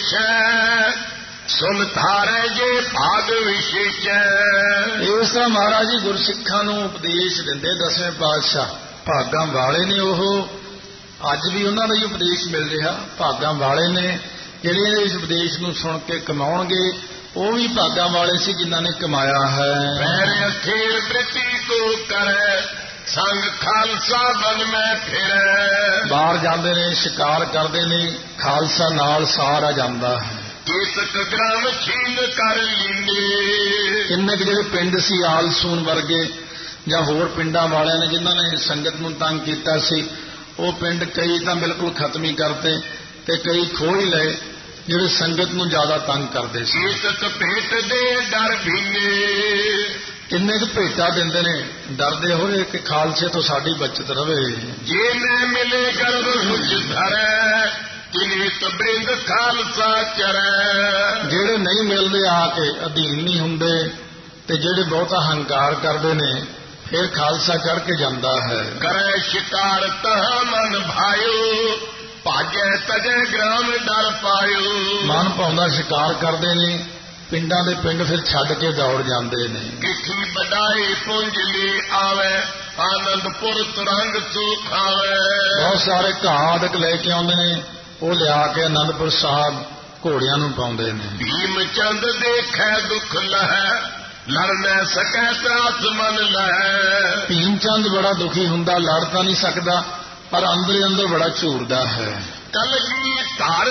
सुन थारे जे भाग विशेष। इस तरह महाराज जी गुरसिखां नूं उपदेश दिंदे दसवें पातशाह। भागां वाले ने ओह, अज भी उन्हां दा ही उपदेश मिल रहा। भागां वाले ने ਜਿਹੜੇ ਇਸ ਉਪਦੇਸ਼ ਨੂੰ ਸੁਣ ਕੇ ਕਮਾਉਣਗੇ, ਉਹ ਵੀ ਭਾਗਾਂ ਵਾਲੇ ਸੀ ਜਿਨ੍ਹਾਂ ਨੇ ਕਮਾਇਆ ਹੈ। ਪੈਰ ਅਖੇਰ ਪ੍ਰਤੀ ਕੋ ਕਰੈ ਸੰਗ ਖਾਲਸਾ ਬਨ ਮੈਂ ਫਿਰੈ। ਬਾਹਰ ਜਾਂਦੇ ਨੇ, ਸ਼ਿਕਾਰ ਕਰਦੇ ਨੇ, ਖਾਲਸਾ ਨਾਲ ਸਾਰਾ ਜਾਂਦਾ ਹੈ। ਕੇਤਕ ਗ੍ਰਾਮ ਛੀਨ ਕਰ ਲੀਨੇ। ਕਿੰਨੇ ਕੁ ਜਿਹੜੇ ਪਿੰਡ ਸੀ ਆਲਸੂਨ ਵਰਗੇ ਜਾਂ ਹੋਰ ਪਿੰਡਾਂ ਵਾਲਿਆਂ ਨੇ ਜਿਨ੍ਹਾਂ ਨੇ ਸੰਗਤ ਨੂੰ ਤੰਗ ਕੀਤਾ ਸੀ, ਉਹ ਪਿੰਡ ਕਈ ਤਾਂ ਬਿਲਕੁਲ ਖਤਮ ਹੀ ਕਰਤੇ ਤੇ ਕਈ ਖੋਹ ਹੀ ਲਏ ਜਿਹੜੇ ਸੰਗਤ ਨੂੰ ਜ਼ਿਆਦਾ ਤੰਗ ਕਰਦੇ ਸੀ। ਕੇਤਕ ਭੇਟ ਦੇ ਡਰ ਭੀਨੇ। ਕਿੰਨੇ ਕੁ ਭੇਟਾ ਦਿੰਦੇ ਨੇ, ਡਰਦੇ ਹੋਏ ਕਿ ਖਾਲਸੇ ਤੋਂ ਸਾਡੀ ਬਚਤ ਰਵੇ। ਜੇ ਮੈਂ ਮਿਲੇ ਗਰਭ ਮੁਝ ਧਰੈ ਕਿਨੀਤ ਬ੍ਰਿੰਦ ਖਾਲਸਾ ਚਰੈ। ਜਿਹੜੇ ਨਹੀਂ ਮਿਲਦੇ ਆ ਕੇ ਅਧੀਨ ਨਹੀਂ ਹੁੰਦੇ ਤੇ ਜਿਹੜੇ ਬਹੁਤਾ ਹੰਕਾਰ ਕਰਦੇ ਨੇ ਫਿਰ ਖਾਲਸਾ ਚੜ ਕੇ ਜਾਂਦਾ ਹੈ। ਕਰੈ ਸ਼ਿਕਾਰ ਤਹ ਮਨ ਭਾਇਓ ਭਾਜੈ ਤਜੈ ਗ੍ਰਾਮ ਡਰ ਪਾਇਓ। ਮਨ ਪਾਉਂਦਾ ਸ਼ਿਕਾਰ ਕਰਦੇ ਨੇ, ਪਿੰਡਾਂ ਦੇ ਪਿੰਡ ਫਿਰ ਛੱਡ ਕੇ ਦੌੜ ਜਾਂਦੇ ਨੇ। ਕਿਠੀ ਬਡਾਈ ਪੁੰਜ ਲਈ ਆਵੇ ਆਨੰਦਪੁਰ ਤੁਰੰਗ ਸੁਖਾਵੇ। ਬਹੁਤ ਸਾਰੇ ਘਾੜਕ ਲੈ ਕੇ ਆਉਂਦੇ ਨੇ, ਉਹ ਲਿਆ ਕੇ ਆਨੰਦਪੁਰ ਸਾਹਿਬ ਘੋੜਿਆਂ ਨੂੰ ਪਾਉਂਦੇ ਨੇ। ਭੀਮ ਚੰਦ ਦੇਖੈ ਦੁੱਖ ਲਹੈ ਲੜ ਨਾ ਸਕੈ ਤਰਾਸ ਮਨ ਲਹੈ। ਭੀਮ ਚੰਦ ਬੜਾ ਦੁਖੀ ਹੁੰਦਾ, ਲੜ ਤਾਂ ਨਹੀਂ ਸਕਦਾ ਪਰ ਅੰਦਰੇ ਅੰਦਰ ਬੜਾ ਝੂਰਦਾ ਹੈ। ਕਲਗੀ ਧਰ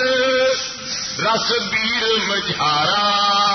ਰਸ ਵੀਰ ਮਝਾਰਾ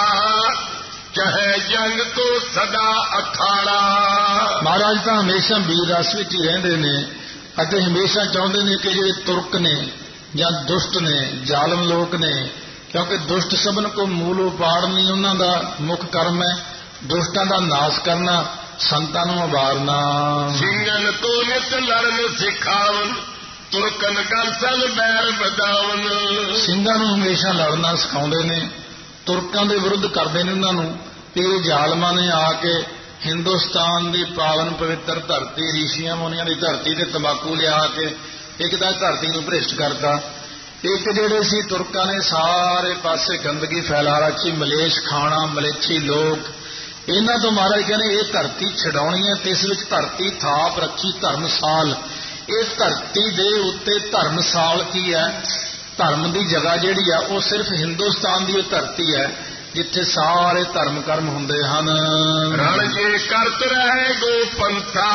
ਚਾਹੇ ਜੰਗ ਤੋਂ ਸਦਾ ਅਖਾੜਾ। ਮਹਾਰਾਜ ਤਾਂ ਹਮੇਸ਼ਾ ਵੀਰ ਰਸ ਵਿੱਚ ਹੀ ਰਹਿੰਦੇ ਨੇ ਅਤੇ ਹਮੇਸ਼ਾ ਚਾਹੁੰਦੇ ਨੇ ਕਿ ਜਿਹੜੇ ਤੁਰਕ ਨੇ ਜਾਂ ਦੁਸ਼ਟ ਨੇ, ਜ਼ਾਲਮ ਲੋਕ ਨੇ, ਕਿਉਂਕਿ ਦੁਸ਼ਟ ਸਭਨ ਕੋ ਮੂਲ ਉਪਾੜਨੀ ਉਹਨਾਂ ਦਾ ਮੁੱਖ ਕਰਮ ਹੈ, ਦੁਸ਼ਟਾਂ ਦਾ ਨਾਸ਼ ਕਰਨਾ, ਸੰਤਾਂ ਨੂੰ ਉਬਾਰਨਾ। ਸਿੰਘਨ ਤੋਂ ਨਿਤ ਲੜਨ ਸਿਖਾਵਨ ਤੁਰਕਨ ਗਲਸਲ ਬੈਰ ਬਦਾਵਨ। ਸਿੰਘਾਂ ਨੂੰ ਹਮੇਸ਼ਾ ਲੜਨਾ ਸਿਖਾਉਂਦੇ ਨੇ, ਤੁਰਕਾਂ ਦੇ ਵਿਰੁੱਧ ਕਰਦੇ ਨੇ ਉਹਨਾਂ ਨੂੰ ਕਿ ਇਹ ਜ਼ਾਲਮਾਂ ਨੇ ਆ ਕੇ ਹਿੰਦੁਸਤਾਨ ਦੀ ਪਾਵਨ ਪਵਿੱਤਰ ਧਰਤੀ, ਰਿਸ਼ੀਆਂ ਮੁਨੀਆਂ ਦੀ ਧਰਤੀ ਤੇ ਤੰਬਾਕੂ ਲਿਆ ਕੇ ਇੱਕ ਤਾਂ ਧਰਤੀ ਨੂੰ ਭ੍ਰਿਸ਼ਟ ਕਰਤਾ, ਇੱਕ ਜਿਹੜੇ ਸੀ ਤੁਰਕਾਂ ਨੇ ਸਾਰੇ ਪਾਸੇ ਗੰਦਗੀ ਫੈਲਾ ਰੱਖੀ, ਮਲੇਛ ਖਾਣਾ, ਮਲੇਛੀ ਲੋਕ। ਇਹਨਾਂ ਤੋਂ ਮਹਾਰਾਜ ਕਹਿੰਦੇ ਇਹ ਧਰਤੀ ਛਡਾਉਣੀ ਹੈ ਤੇ ਇਸ ਵਿੱਚ ਧਰਤੀ ਥਾਪ ਰੱਖੀ ਧਰਮਸਾਲ। ਇਹ ਧਰਤੀ ਦੇ ਉੱਤੇ ਧਰਮਸਾਲ ਕੀ ਹੈ? ਧਰਮ ਦੀ ਜਗ੍ਹਾ ਜਿਹੜੀ ਆ ਉਹ ਸਿਰਫ ਹਿੰਦੁਸਤਾਨ ਦੀ ਉਹ ਧਰਤੀ ਹੈ ਜਿੱਥੇ ਸਾਰੇ ਧਰਮ ਕਰਮ ਹੁੰਦੇ ਹਨ। ਰਣ ਜੇ ਕਰਤ ਰਹੇ ਗੋ ਪੰਥਾ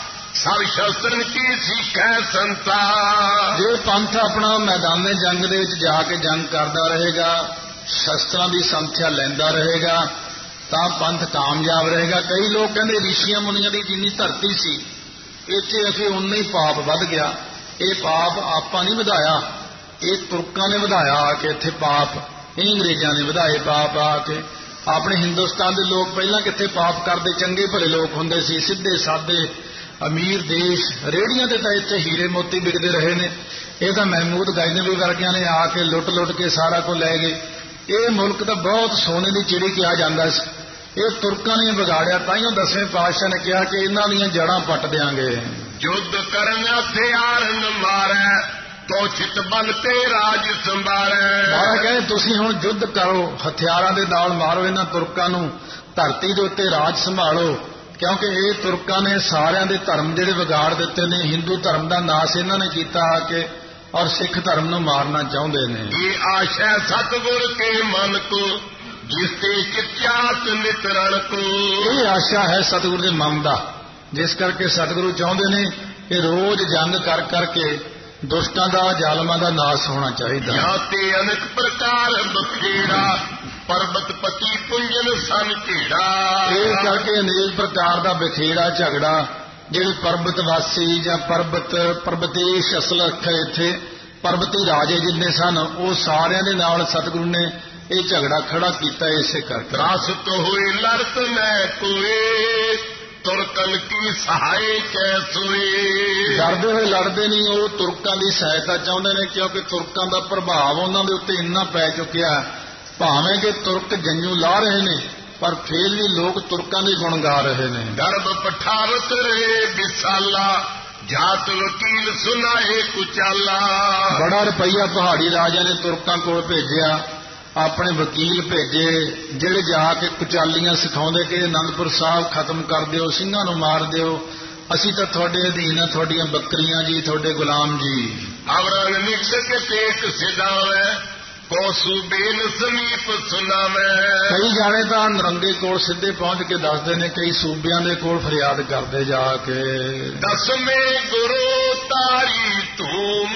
ਸਭ ਸ਼ਸਤਰਨ ਕੀ ਸਿੱਖੈ ਸੰਤਾ। ਜੇ ਪੰਥ ਆਪਣਾ ਮੈਦਾਨੇ ਜੰਗ ਦੇ ਵਿੱਚ ਜਾ ਕੇ ਜੰਗ ਕਰਦਾ ਰਹੇਗਾ, ਸ਼ਸਤਰਾਂ ਦੀ ਸੰਥਿਆ ਲੈਂਦਾ ਰਹੇਗਾ ਤਾਂ ਪੰਥ ਕਾਮਯਾਬ ਰਹੇਗਾ। ਕਈ ਲੋਕ ਕਹਿੰਦੇ ਰਿਸ਼ੀਆਂ ਮੁਨੀਆਂ ਦੀ ਜਿੰਨੀ ਧਰਤੀ ਸੀ ਇੱਥੇ ਅਖੇ ਉਨਾ ਹੀ ਪਾਪ ਵੱਧ ਗਿਆ। ਇਹ ਪਾਪ ਆਪਾਂ ਨਹੀਂ ਵਧਾਇਆ, ਇਹ ਤੁਰਕਾਂ ਨੇ ਵਧਾਇਆ ਆ ਕੇ ਇੱਥੇ ਪਾਪ, ਇਹ ਅੰਗਰੇਜ਼ਾਂ ਨੇ ਵਧਾਏ ਪਾਪ ਆ ਕੇ। ਆਪਣੇ ਹਿੰਦੁਸਤਾਨ ਦੇ ਲੋਕ ਪਹਿਲਾਂ ਕਿੱਥੇ ਪਾਪ ਕਰਦੇ, ਚੰਗੇ ਭਲੇ ਲੋਕ ਹੁੰਦੇ ਸੀ, ਸਿੱਧੇ ਸਾਦੇ ਅਮੀਰ ਦੇਸ਼। ਰੇੜੀਆਂ ਤੇ ਤਾਂ ਇੱਥੇ ਹੀਰੇ ਮੋਤੀ ਵਿਕਦੇ ਰਹੇ ਨੇ, ਇਹ ਤਾਂ ਮਹਿਮੂਦ ਗਜ਼ਨਵੀ ਵਰਗਿਆਂ ਨੇ ਆ ਕੇ ਲੁੱਟ ਲੁੱਟ ਕੇ ਸਾਰਾ ਕੁਝ ਲੈ ਗਏ। ਇਹ ਮੁਲਕ ਤਾਂ ਬਹੁਤ ਸੋਨੇ ਦੀ ਚਿੜੀ ਕਿਹਾ ਜਾਂਦਾ ਸੀ, ਇਹ ਤੁਰਕਾਂ ਨੇ ਵਿਗਾੜਿਆ। ਤਾਈਓ ਦਸਵੇਂ ਪਾਤਸ਼ਾਹ ਨੇ ਕਿਹਾ ਕਿ ਇਹਨਾਂ ਦੀਆਂ ਜੜ੍ਹਾਂ ਪੱਟ ਦਿਆਂਗੇ। ਯੁੱਧ ਕਰਨ ਹਥਿਆਰ ਨ ਮਾਰੈ ਤੋ ਚਿਤ ਬਲ ਤੇ ਰਾਜ ਸੰਭਾਰੈ। ਮਹਾਰਾਜ ਕਹਿੰਦੇ ਤੁਸੀਂ ਹੁਣ ਯੁੱਧ ਕਰੋ, ਹਥਿਆਰਾਂ ਦੇ ਨਾਲ ਮਾਰੋ ਇਹਨਾਂ ਤੁਰਕਾਂ ਨੂੰ, ਧਰਤੀ ਦੇ ਉੱਤੇ ਰਾਜ ਸੰਭਾਲੋ, ਕਿਉਂਕਿ ਇਹ ਤੁਰਕਾਂ ਨੇ ਸਾਰਿਆਂ ਦੇ ਧਰਮ ਜਿਹੜੇ ਵਿਗਾੜ ਦਿੱਤੇ ਨੇ। ਹਿੰਦੂ ਧਰਮ ਦਾ ਨਾਸ ਇਹਨਾਂ ਨੇ ਕੀਤਾ ਆ ਕੇ ਔਰ ਸਿੱਖ ਧਰਮ ਨੂੰ ਮਾਰਨਾ ਚਾਹੁੰਦੇ ਨੇ। ਇਹ ਆਸ਼ਾ ਸਤਿਗੁਰ ਕੇ ਮਨ ਕੋ ਜਿਸ ਤੇ ਚਿਤਿਆਤ ਨਿਤਰਣ ਕੋ। ਇਹ ਆਸ਼ਾ ਹੈ ਸਤਿਗੁਰ ਦੇ ਮਨ ਦਾ, ਜਿਸ ਕਰਕੇ ਸਤਿਗੁਰੂ ਚਾਹੁੰਦੇ ਨੇ ਕਿ ਰੋਜ਼ ਜੰਗ ਕਰ ਕਰਕੇ ਦੁਸ਼ਟਾਂ ਦਾ, ਜ਼ਾਲਮਾਂ ਦਾ ਨਾਸ ਹੋਣਾ ਚਾਹੀਦਾ। ਜਾਂ ਤੇ ਅਨੇਕ ਪ੍ਰਕਾਰ ਬਖੇੜਾ ਪਰਬਤ ਪਤੀ ਪੁੰਜਨ ਸਨ ਢੇੜਾ। ਇਹ ਕਰਕੇ ਅਨੇਕ ਪ੍ਰਕਾਰ ਦਾ ਬਖੇੜਾ ਝਗੜਾ, ਜਿਹੜੇ ਪਰਬਤ ਵਾਸੀ ਜਾਂ ਪਰਬਤ ਪਰਬਤੇਸ਼ ਅਸਲ ਰੱਖੇ ਇੱਥੇ ਪਰਬਤੀ ਰਾਜੇ ਜਿੰਨੇ ਸਨ, ਉਹ ਸਾਰਿਆਂ ਦੇ ਨਾਲ ਸਤਿਗੁਰੂ ਨੇ ਇਹ ਝਗੜਾ ਖੜਾ ਕੀਤਾ। ਇਸੇ ਕਰਕੇ ਰਾਸਤ ਹੋਏ ਲੜਤ ਮੈਂ ਕੋਏ ਤੁਰਕਨ ਕੀ ਸਹਾਇ ਕੈ ਸੋਏ। ਡਰਦੇ ਹੋਏ ਲੜਦੇ ਨਹੀਂ, ਉਹ ਤੁਰਕਾਂ ਦੀ ਸਹਾਇਤਾ ਚਾਹੁੰਦੇ ਨੇ, ਕਿਉਂਕਿ ਤੁਰਕਾਂ ਦਾ ਪ੍ਰਭਾਵ ਉਹਨਾਂ ਦੇ ਉੱਤੇ ਇੰਨਾ ਪੈ ਚੁੱਕਿਆ। ਭਾਵੇਂ ਕਿ ਤੁਰਕ ਜੰਜੂ ਲਾ ਰਹੇ ਨੇ ਪਰ ਫੇਰ ਵੀ ਲੋਕ ਤੁਰਕਾਂ ਦੇ ਗੁਣ ਗਾ ਰਹੇ ਨੇ। ਗਰਭ ਪਠਾਵਤ ਰਹੇ ਵਿਸਾਲਾ ਜਾਤ ਵਕੀਲ ਸੁਨਾਏ ਕੁਚਾਲਾ। ਬੜਾ ਰੁਪਈਆ ਪਹਾੜੀ ਰਾਜਿਆਂ ਨੇ ਤੁਰਕਾਂ ਕੋਲ ਭੇਜਿਆ, ਆਪਣੇ ਵਕੀਲ ਭੇਜੇ ਜਿਹੜੇ ਜਾ ਕੇ ਕੁਚਾਲੀਆਂ ਸਿਖਾਉਂਦੇ ਕਿ ਅਨੰਦਪੁਰ ਸਾਹਿਬ ਖਤਮ ਕਰ ਦਿਓ, ਸਿੰਘਾਂ ਨੂੰ ਮਾਰ ਦਿਓ, ਅਸੀਂ ਤਾਂ ਤੁਹਾਡੇ ਅਧੀਨ ਆ, ਤੁਹਾਡੀਆਂ ਬੱਕਰੀਆਂ ਜੀ, ਤੁਹਾਡੇ ਗੁਲਾਮ ਜੀ। ਅਵਰੰਗ ਨਿਕਸ ਕੇ ਟੇਕ ਸਿਧਾਵੇ ਕੋਸੂ ਬੇਨ ਸਮੀਪ ਸੁਨਾਵੇ। ਕਈ ਜਾਣੇ ਤਾਂ ਨਰੰਗੇ ਕੋਲ ਸਿੱਧੇ ਪਹੁੰਚ ਕੇ ਦੱਸਦੇ ਨੇ, ਕਈ ਸੂਬਿਆਂ ਦੇ ਕੋਲ ਫਰਿਆਦ ਕਰਦੇ ਜਾ ਕੇ। ਦਸਵੇਂ ਗੁਰੂ ਤਾਰੀ ਧੂਮ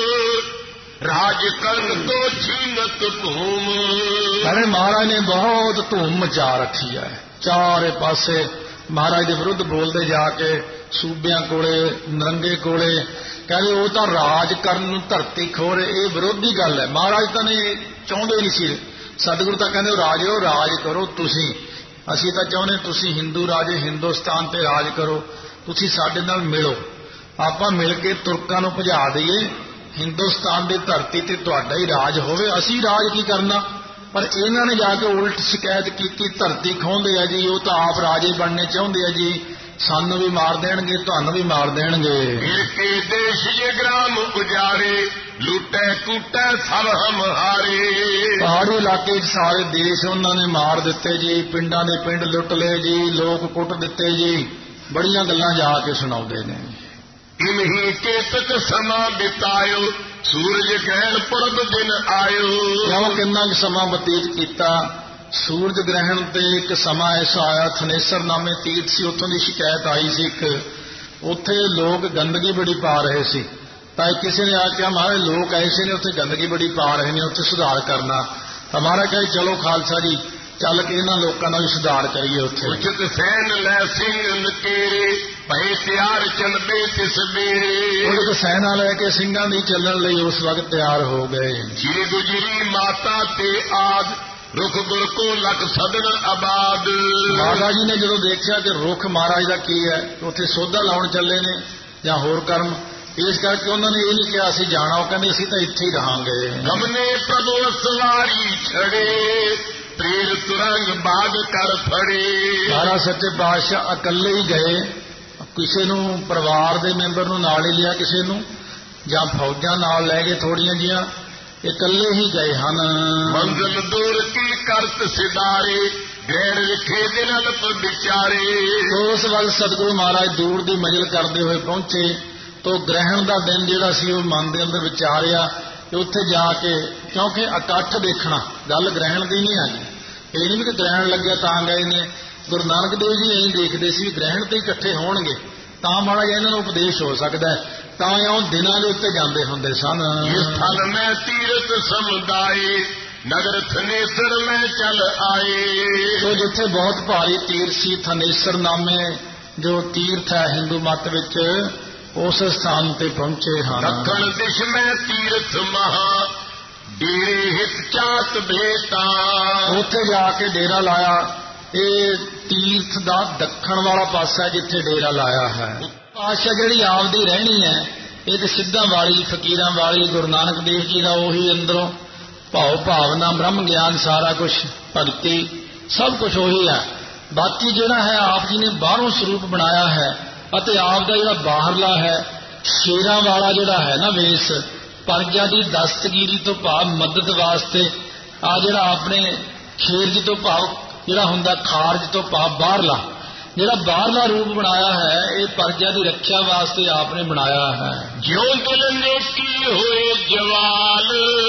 ਰਾਜ ਕਰਨ ਤੋਂ ਛੀਨਤ ਭੂਮ। ਕਹਿੰਦੇ ਮਹਾਰਾਜ ਨੇ ਬਹੁਤ ਧੂਮ ਮਚਾ ਰੱਖੀ ਹੈ, ਚਾਰੇ ਪਾਸੇ ਮਹਾਰਾਜ ਦੇ ਵਿਰੁੱਧ ਬੋਲਦੇ ਜਾ ਕੇ ਸੂਬਿਆਂ ਕੋਲੇ ਨਰੰਗੇ ਕੋਲੇ। ਕਹਿੰਦੇ ਉਹ ਤਾਂ ਰਾਜ ਕਰਨ ਨੂੰ ਧਰਤੀ ਖੋਰੇ, ਇਹ ਵਿਰੋਧੀ ਗੱਲ ਹੈ। ਮਹਾਰਾਜ ਤਾਂ ਨੇ ਚਾਹੁੰਦੇ ਨਹੀਂ ਸੀ, ਸਤਿਗੁਰੂ ਤਾਂ ਕਹਿੰਦੇ ਰਾਜ ਹੋ ਰਾਜ ਕਰੋ ਤੁਸੀਂ, ਅਸੀਂ ਤਾਂ ਚਾਹੁੰਦੇ ਤੁਸੀਂ ਹਿੰਦੂ ਰਾਜੇ ਹਿੰਦੁਸਤਾਨ ਤੇ ਰਾਜ ਕਰੋ, ਤੁਸੀਂ ਸਾਡੇ ਨਾਲ ਮਿਲੋ, ਆਪਾਂ ਮਿਲ ਕੇ ਤੁਰਕਾਂ ਨੂੰ ਭਜਾ ਦਈਏ, ਹਿੰਦੁਸਤਾਨ ਦੀ ਧਰਤੀ ਤੇ ਤੁਹਾਡਾ ਹੀ ਰਾਜ ਹੋਵੇ, ਅਸੀਂ ਰਾਜ ਕੀ ਕਰਨਾ। ਪਰ ਇਹਨਾਂ ਨੇ ਜਾ ਕੇ ਉਲਟ ਸ਼ਿਕਾਇਤ ਕੀਤੀ, ਧਰਤੀ ਖੋਹਦੇ ਆ ਜੀ, ਉਹ ਤਾਂ ਆਪ ਰਾਜੇ ਬਣਨੇ ਚਾਹੁੰਦੇ ਆ ਜੀ, ਸਾਨੂੰ ਵੀ ਮਾਰ ਦੇਣਗੇ ਤੁਹਾਨੂੰ ਵੀ ਮਾਰ ਦੇਣਗੇ। ਫਿਰ ਕੇ ਦੇਸ਼ ਜੇ ਗ੍ਰਾਮ ਉਜਾਰੇ ਲੁੱਟੇ ਕੁੱਟੇ ਸਭ ਹਮਾਰੇ। ਪਹਾੜੀ ਇਲਾਕੇ 'ਚ ਸਾਰੇ ਦੇਸ਼ ਉਹਨਾਂ ਨੇ ਮਾਰ ਦਿੱਤੇ ਜੀ, ਪਿੰਡਾਂ ਦੇ ਪਿੰਡ ਲੁੱਟ ਲਏ ਜੀ, ਲੋਕ ਕੁੱਟ ਦਿੱਤੇ ਜੀ, ਬੜੀਆਂ ਗੱਲਾਂ ਜਾ ਕੇ ਸੁਣਾਉਂਦੇ ਨੇ। ਇਨਹੀ ਕੇਤਕ ਸਮਾਂ ਬਿਤਾਇਓ ਸੂਰਜ ਗ੍ਰਹਿਣ ਪੁਰਬ ਦਿਨ ਆਇਓ। ਕਿਉਂ ਕਿੰਨਾ ਕੁ ਸਮਾਂ ਬਤੀਤ ਕੀਤਾ। ਸੂਰਜ ਗ੍ਰਹਿਣ ਤੇ ਇੱਕ ਸਮਾਂ ਐਸਾ ਆਇਆ, ਥਨੇਸਰ ਨਾਮੇ ਤੀਰਥ ਸੀ, ਉੱਥੋਂ ਦੀ ਸ਼ਿਕਾਇਤ ਆਈ ਸੀ ਇੱਕ, ਉੱਥੇ ਲੋਕ ਗੰਦਗੀ ਬੜੀ ਪਾ ਰਹੇ ਸੀ। ਤਾਂ ਕਿਸੇ ਨੇ ਆ ਕੇ ਮਹਾਰਾਜ ਲੋਕ ਐਸੇ ਨੇ ਉੱਥੇ ਗੰਦਗੀ ਬੜੀ ਪਾ ਰਹੇ ਨੇ, ਉੱਥੇ ਸੁਧਾਰ ਕਰਨਾ। ਤਾਂ ਮਹਾਰਾਜ ਕਹੇ ਚਲੋ ਖਾਲਸਾ ਜੀ ਚੱਲ ਕੇ ਇਹਨਾਂ ਲੋਕਾਂ ਦਾ ਵੀ ਸੁਧਾਰ ਕਰੀਏ ਉੱਥੇ। ਉਚਿਤ ਸੈਨ ਲੈ ਸਿੰਘ ਨਕੇਰੇ ਭਏ ਤਿਆਰ ਚਲਦੇ ਤਿਸ ਬੇਰੇ। ਉਹ ਸੈਨਾ ਲੈ ਕੇ ਸਿੰਘਾਂ ਦੀ ਚੱਲਣ ਲਈ ਉਸ ਵਕਤ ਤਿਆਰ ਹੋ ਗਏ। ਸ਼੍ਰੀ ਗੁਜਰੀ ਮਾਤਾ ਤੇ ਆਦ ਰੁਖ ਗੁਰ ਕੋ ਲਖ ਸਦਨ ਆਬਾਦ। ਮਾਤਾ ਜੀ ਨੇ ਜਦੋਂ ਦੇਖਿਆ ਕਿ ਰੁਖ ਮਹਾਰਾਜ ਦਾ ਕੀ ਹੈ, ਉੱਥੇ ਸੋਧਾ ਲਾਉਣ ਚੱਲੇ ਨੇ ਜਾਂ ਹੋਰ ਕਰਮ, ਇਸ ਕਰਕੇ ਉਹਨਾਂ ਨੇ ਇਹ ਨਹੀਂ ਕਿਹਾ ਅਸੀਂ ਜਾਣਾ, ਉਹ ਕਹਿੰਦੇ ਅਸੀਂ ਤਾਂ ਇੱਥੇ ਹੀ ਰਹਾਂਗੇ। ਗਮਨੇ ਪ੍ਰਭੂ ਸਵਾਰੀ ਛੜੇ ਤ੍ਰੇਰ ਤੁਰੰਗ ਬਾਗ ਕਰ ਫੜੇ। ਮਹਾਰਾਜ ਸੱਚੇ ਪਾਤਸ਼ਾਹ ਇਕੱਲੇ ਹੀ ਗਏ, ਕਿਸੇ ਨੂੰ ਪਰਿਵਾਰ ਦੇ ਮੈਂਬਰ ਨੂੰ ਨਾਲ ਹੀ ਲਿਆ, ਕਿਸੇ ਨੂੰ ਜਾਂ ਫੌਜਾਂ ਨਾਲ ਲੈ ਗਏ ਥੋੜੀਆਂ ਜੀਆਂ, ਇਕੱਲੇ ਹੀ ਗਏ ਹਨ। ਮੰਜ਼ਲ ਦੂਰ ਕੀ ਕਰਤ ਸਿਦਾਰੇ ਗੈਰ ਵਿਖੇ ਦੇ ਨਾਲ ਵਿਚਾਰੇ। ਉਸ ਵਕਤ ਸਤਿਗੁਰੂ ਮਹਾਰਾਜ ਦੂਰ ਦੀ ਮੰਜ਼ਿਲ ਕਰਦੇ ਹੋਏ ਪਹੁੰਚੇ, ਤੋ ਗ੍ਰਹਿਣ ਦਾ ਦਿਨ ਜਿਹੜਾ ਸੀ ਉਹ ਮਨ ਦੇ ਅੰਦਰ ਵਿਚਾਰਿਆ ਕਿ ਉੱਥੇ ਜਾ ਕੇ, ਕਿਉਂਕਿ ਇਕੱਠ ਦੇਖਣਾ ਗੱਲ ਗ੍ਰਹਿਣ ਦੀ ਨਹੀਂ ਆਈ, ਇਹ ਨਹੀਂ ਕਿ ਗ੍ਰਹਿਣ ਲੱਗਿਆ ਤਾਂ ਗਏ ਨੇ। ਗੁਰੂ ਨਾਨਕ ਦੇਵ ਜੀ ਇਹੀ ਦੇਖਦੇ ਸੀ ਵੀ ਗ੍ਰਹਿਣ ਤੇ ਇਕੱਠੇ ਹੋਣਗੇ ਤਾਂ ਮਾੜਾ ਜਿਹਾ ਇਹਨਾਂ ਨੂੰ ਉਪਦੇਸ਼ ਹੋ ਸਕਦਾ, ਤਾਂ ਉਹ ਦਿਨਾਂ ਦੇ ਉੱਤੇ ਜਾਂਦੇ ਹੁੰਦੇ ਸਨ। ਇਸ ਥਲ ਮੈਂ ਤੀਰਥ ਸਮੁਦਾਏ ਨਗਰ ਥਨੇਸਰ ਮੈਂ ਚੱਲ ਆਏ। ਸੋ ਜਿੱਥੇ ਬਹੁਤ ਭਾਰੀ ਤੀਰਥ ਸੀ, ਥਨੇਸਰ ਨਾਮੇ ਜੋ ਤੀਰਥ ਹੈ ਹਿੰਦੂ ਮਤ ਵਿੱਚ, ਉਸ ਸਥਾਨ ਤੇ ਪਹੁੰਚੇ ਹਨ। ਦੱਖਣ ਦਿਸ਼ ਮੈਂ ਤੀਰਥ ਮਹਾ ਡੇਰੇ ਹਿਤ ਚਾਤ ਭੇਟਾ। ਉੱਥੇ ਜਾ ਕੇ ਡੇਰਾ ਲਾਇਆ। ਇਹ ਤੀਰਥ ਦਾ ਦੱਖਣ ਵਾਲਾ ਪਾਸਾ ਜਿੱਥੇ ਡੇਰਾ ਲਾਇਆ ਹੈ। ਪਾਤਸ਼ਾਹ ਜਿਹੜੀ ਆਪਦੀ ਰਹਿਣੀ ਹੈ ਇਹ ਤੇ ਸਿੱਧਾਂ ਵਾਲੀ ਫਕੀਰਾਂ ਵਾਲੀ ਗੁਰੂ ਨਾਨਕ ਦੇਵ ਜੀ ਦਾ ਉਹੀ ਅੰਦਰੋਂ ਭਾਵ ਭਾਵਨਾ ਬ੍ਰਹਮ ਗਿਆਨ ਸਾਰਾ ਕੁਝ ਭਗਤੀ ਸਭ ਕੁਝ ਉਹੀ ਹੈ। ਬਾਕੀ ਜਿਹੜਾ ਹੈ ਆਪ ਜੀ ਨੇ ਬਾਹਰੋਂ ਸਰੂਪ ਬਣਾਇਆ ਹੈ ਅਤੇ ਆਪ ਦਾ ਜਿਹੜਾ ਬਾਹਰਲਾ ਹੈ ਸ਼ੇਰਾਂ ਵਾਲਾ ਜਿਹੜਾ ਹੈ ਨਾ ਵੇਸ, ਪਰਜਾ ਦੀ ਦਸਤਗੀਰੀ ਤੋਂ ਭਾਵ ਮਦਦ ਵਾਸਤੇ ਆ ਜਿਹੜਾ ਆਪਣੇ ਖੇਰਜ ਤੋਂ ਭਾਵ ਜਿਹੜਾ ਹੁੰਦਾ ਖਾਰਜ ਤੋਂ ਭਾਵ ਬਾਹਰਲਾ ਜਿਹੜਾ ਬਾਹਰਲਾ ਰੂਪ ਬਣਾਇਆ ਹੈ ਇਹ ਪਰਜਾ ਦੀ ਰੱਖਿਆ ਵਾਸਤੇ ਆਪ ਨੇ ਬਣਾਇਆ ਹੈ। ਜਿਉਂ ਦਿਲ ਨੇਕੀ ਹੋਏ ਜਵਾਲ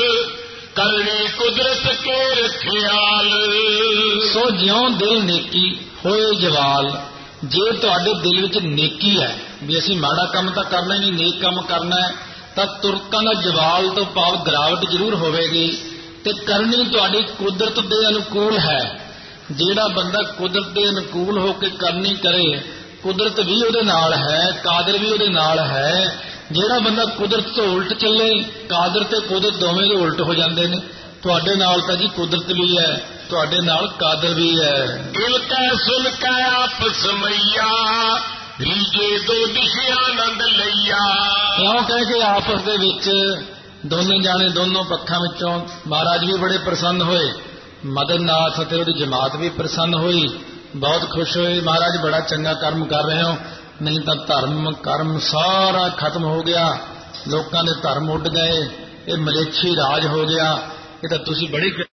ਕਰਨੀ ਕੁਦਰਤ ਕੇ ਰਖਿਆਲ। ਸੋ ਜਿਉਂ ਦਿਲ ਨੇਕੀ ਹੋਏ ਜਵਾਲ, ਜੇ ਤੁਹਾਡੇ ਦਿਲ ਵਿੱਚ ਨੇਕੀ ਹੈ ਵੀ ਅਸੀਂ ਮਾੜਾ ਕੰਮ ਤਾਂ ਕਰਨਾ ਹੀ ਨਹੀਂ, ਨੇਕ ਕੰਮ ਕਰਨਾ ਹੈ, ਤਾਂ ਤੁਰਕਾਂ ਦਾ ਜਵਾਲ ਤੋਂ ਭਾਵ ਗਿਰਾਵਟ ਜ਼ਰੂਰ ਹੋਵੇਗੀ ਤੇ ਕਰਨੀ ਤੁਹਾਡੀ ਕੁਦਰਤ ਦੇ ਅਨੁਕੂਲ ਹੈ। ਜਿਹੜਾ ਬੰਦਾ ਕੁਦਰਤ ਦੇ ਅਨੁਕੂਲ ਹੋ ਕੇ ਕਰਨੀ ਕਰੇ, ਕੁਦਰਤ ਵੀ ਉਹਦੇ ਨਾਲ ਹੈ, ਕਾਦਰ ਵੀ ਉਹਦੇ ਨਾਲ ਹੈ। ਜਿਹੜਾ ਬੰਦਾ ਕੁਦਰਤ ਤੋਂ ਉਲਟ ਚੱਲੇ, ਕਾਦਰ ਤੇ ਕੁਦਰਤ ਦੋਵੇਂ ਦੇ ਉਲਟ ਹੋ ਜਾਂਦੇ ਨੇ। ਤੁਹਾਡੇ ਨਾਲ ਤਾਂ ਜੀ ਕੁਦਰਤ ਵੀ ਹੈ, ਤੁਹਾਡੇ ਨਾਲ ਕਾਦਰ ਵੀ ਹੈ। ਦਿਲ ਕੈ ਸੁਨ ਕੈ ਆਪਸ ਮਈਆ ਰੀਜੇ ਦੋ ਦਿਸ਼ਾ ਆਨੰਦ ਲਈਆ। ਕਿਉਂ ਕਹਿ ਕੇ ਆਪਸ ਦੇ ਵਿੱਚ ਦੋਨੇ ਜਾਣੇ ਦੋਨੋਂ ਪੱਖਾਂ ਵਿੱਚੋਂ ਮਹਾਰਾਜ ਵੀ ਬੜੇ ਪ੍ਰਸੰਨ ਹੋਏ, ਮਦਨ ਨਾਥ ਅਤੇ ਉਹਦੀ ਜਮਾਤ ਵੀ ਪ੍ਰਸੰਨ ਹੋਈ, ਬਹੁਤ ਖੁਸ਼ ਹੋਏ। ਮਹਾਰਾਜ ਬੜਾ ਚੰਗਾ ਕਰਮ ਕਰ ਰਹੇ ਹੋ, ਨਹੀਂ ਤਾਂ ਧਰਮ ਕਰਮ ਸਾਰਾ ਖਤਮ ਹੋ ਗਿਆ, ਲੋਕਾਂ ਦੇ ਧਰਮ ਉੱਡ ਗਏ, ਇਹ ਮਲੇਛੀ ਰਾਜ ਹੋ ਗਿਆ, ਇਹ ਤਾਂ ਤੁਸੀਂ ਬੜੀ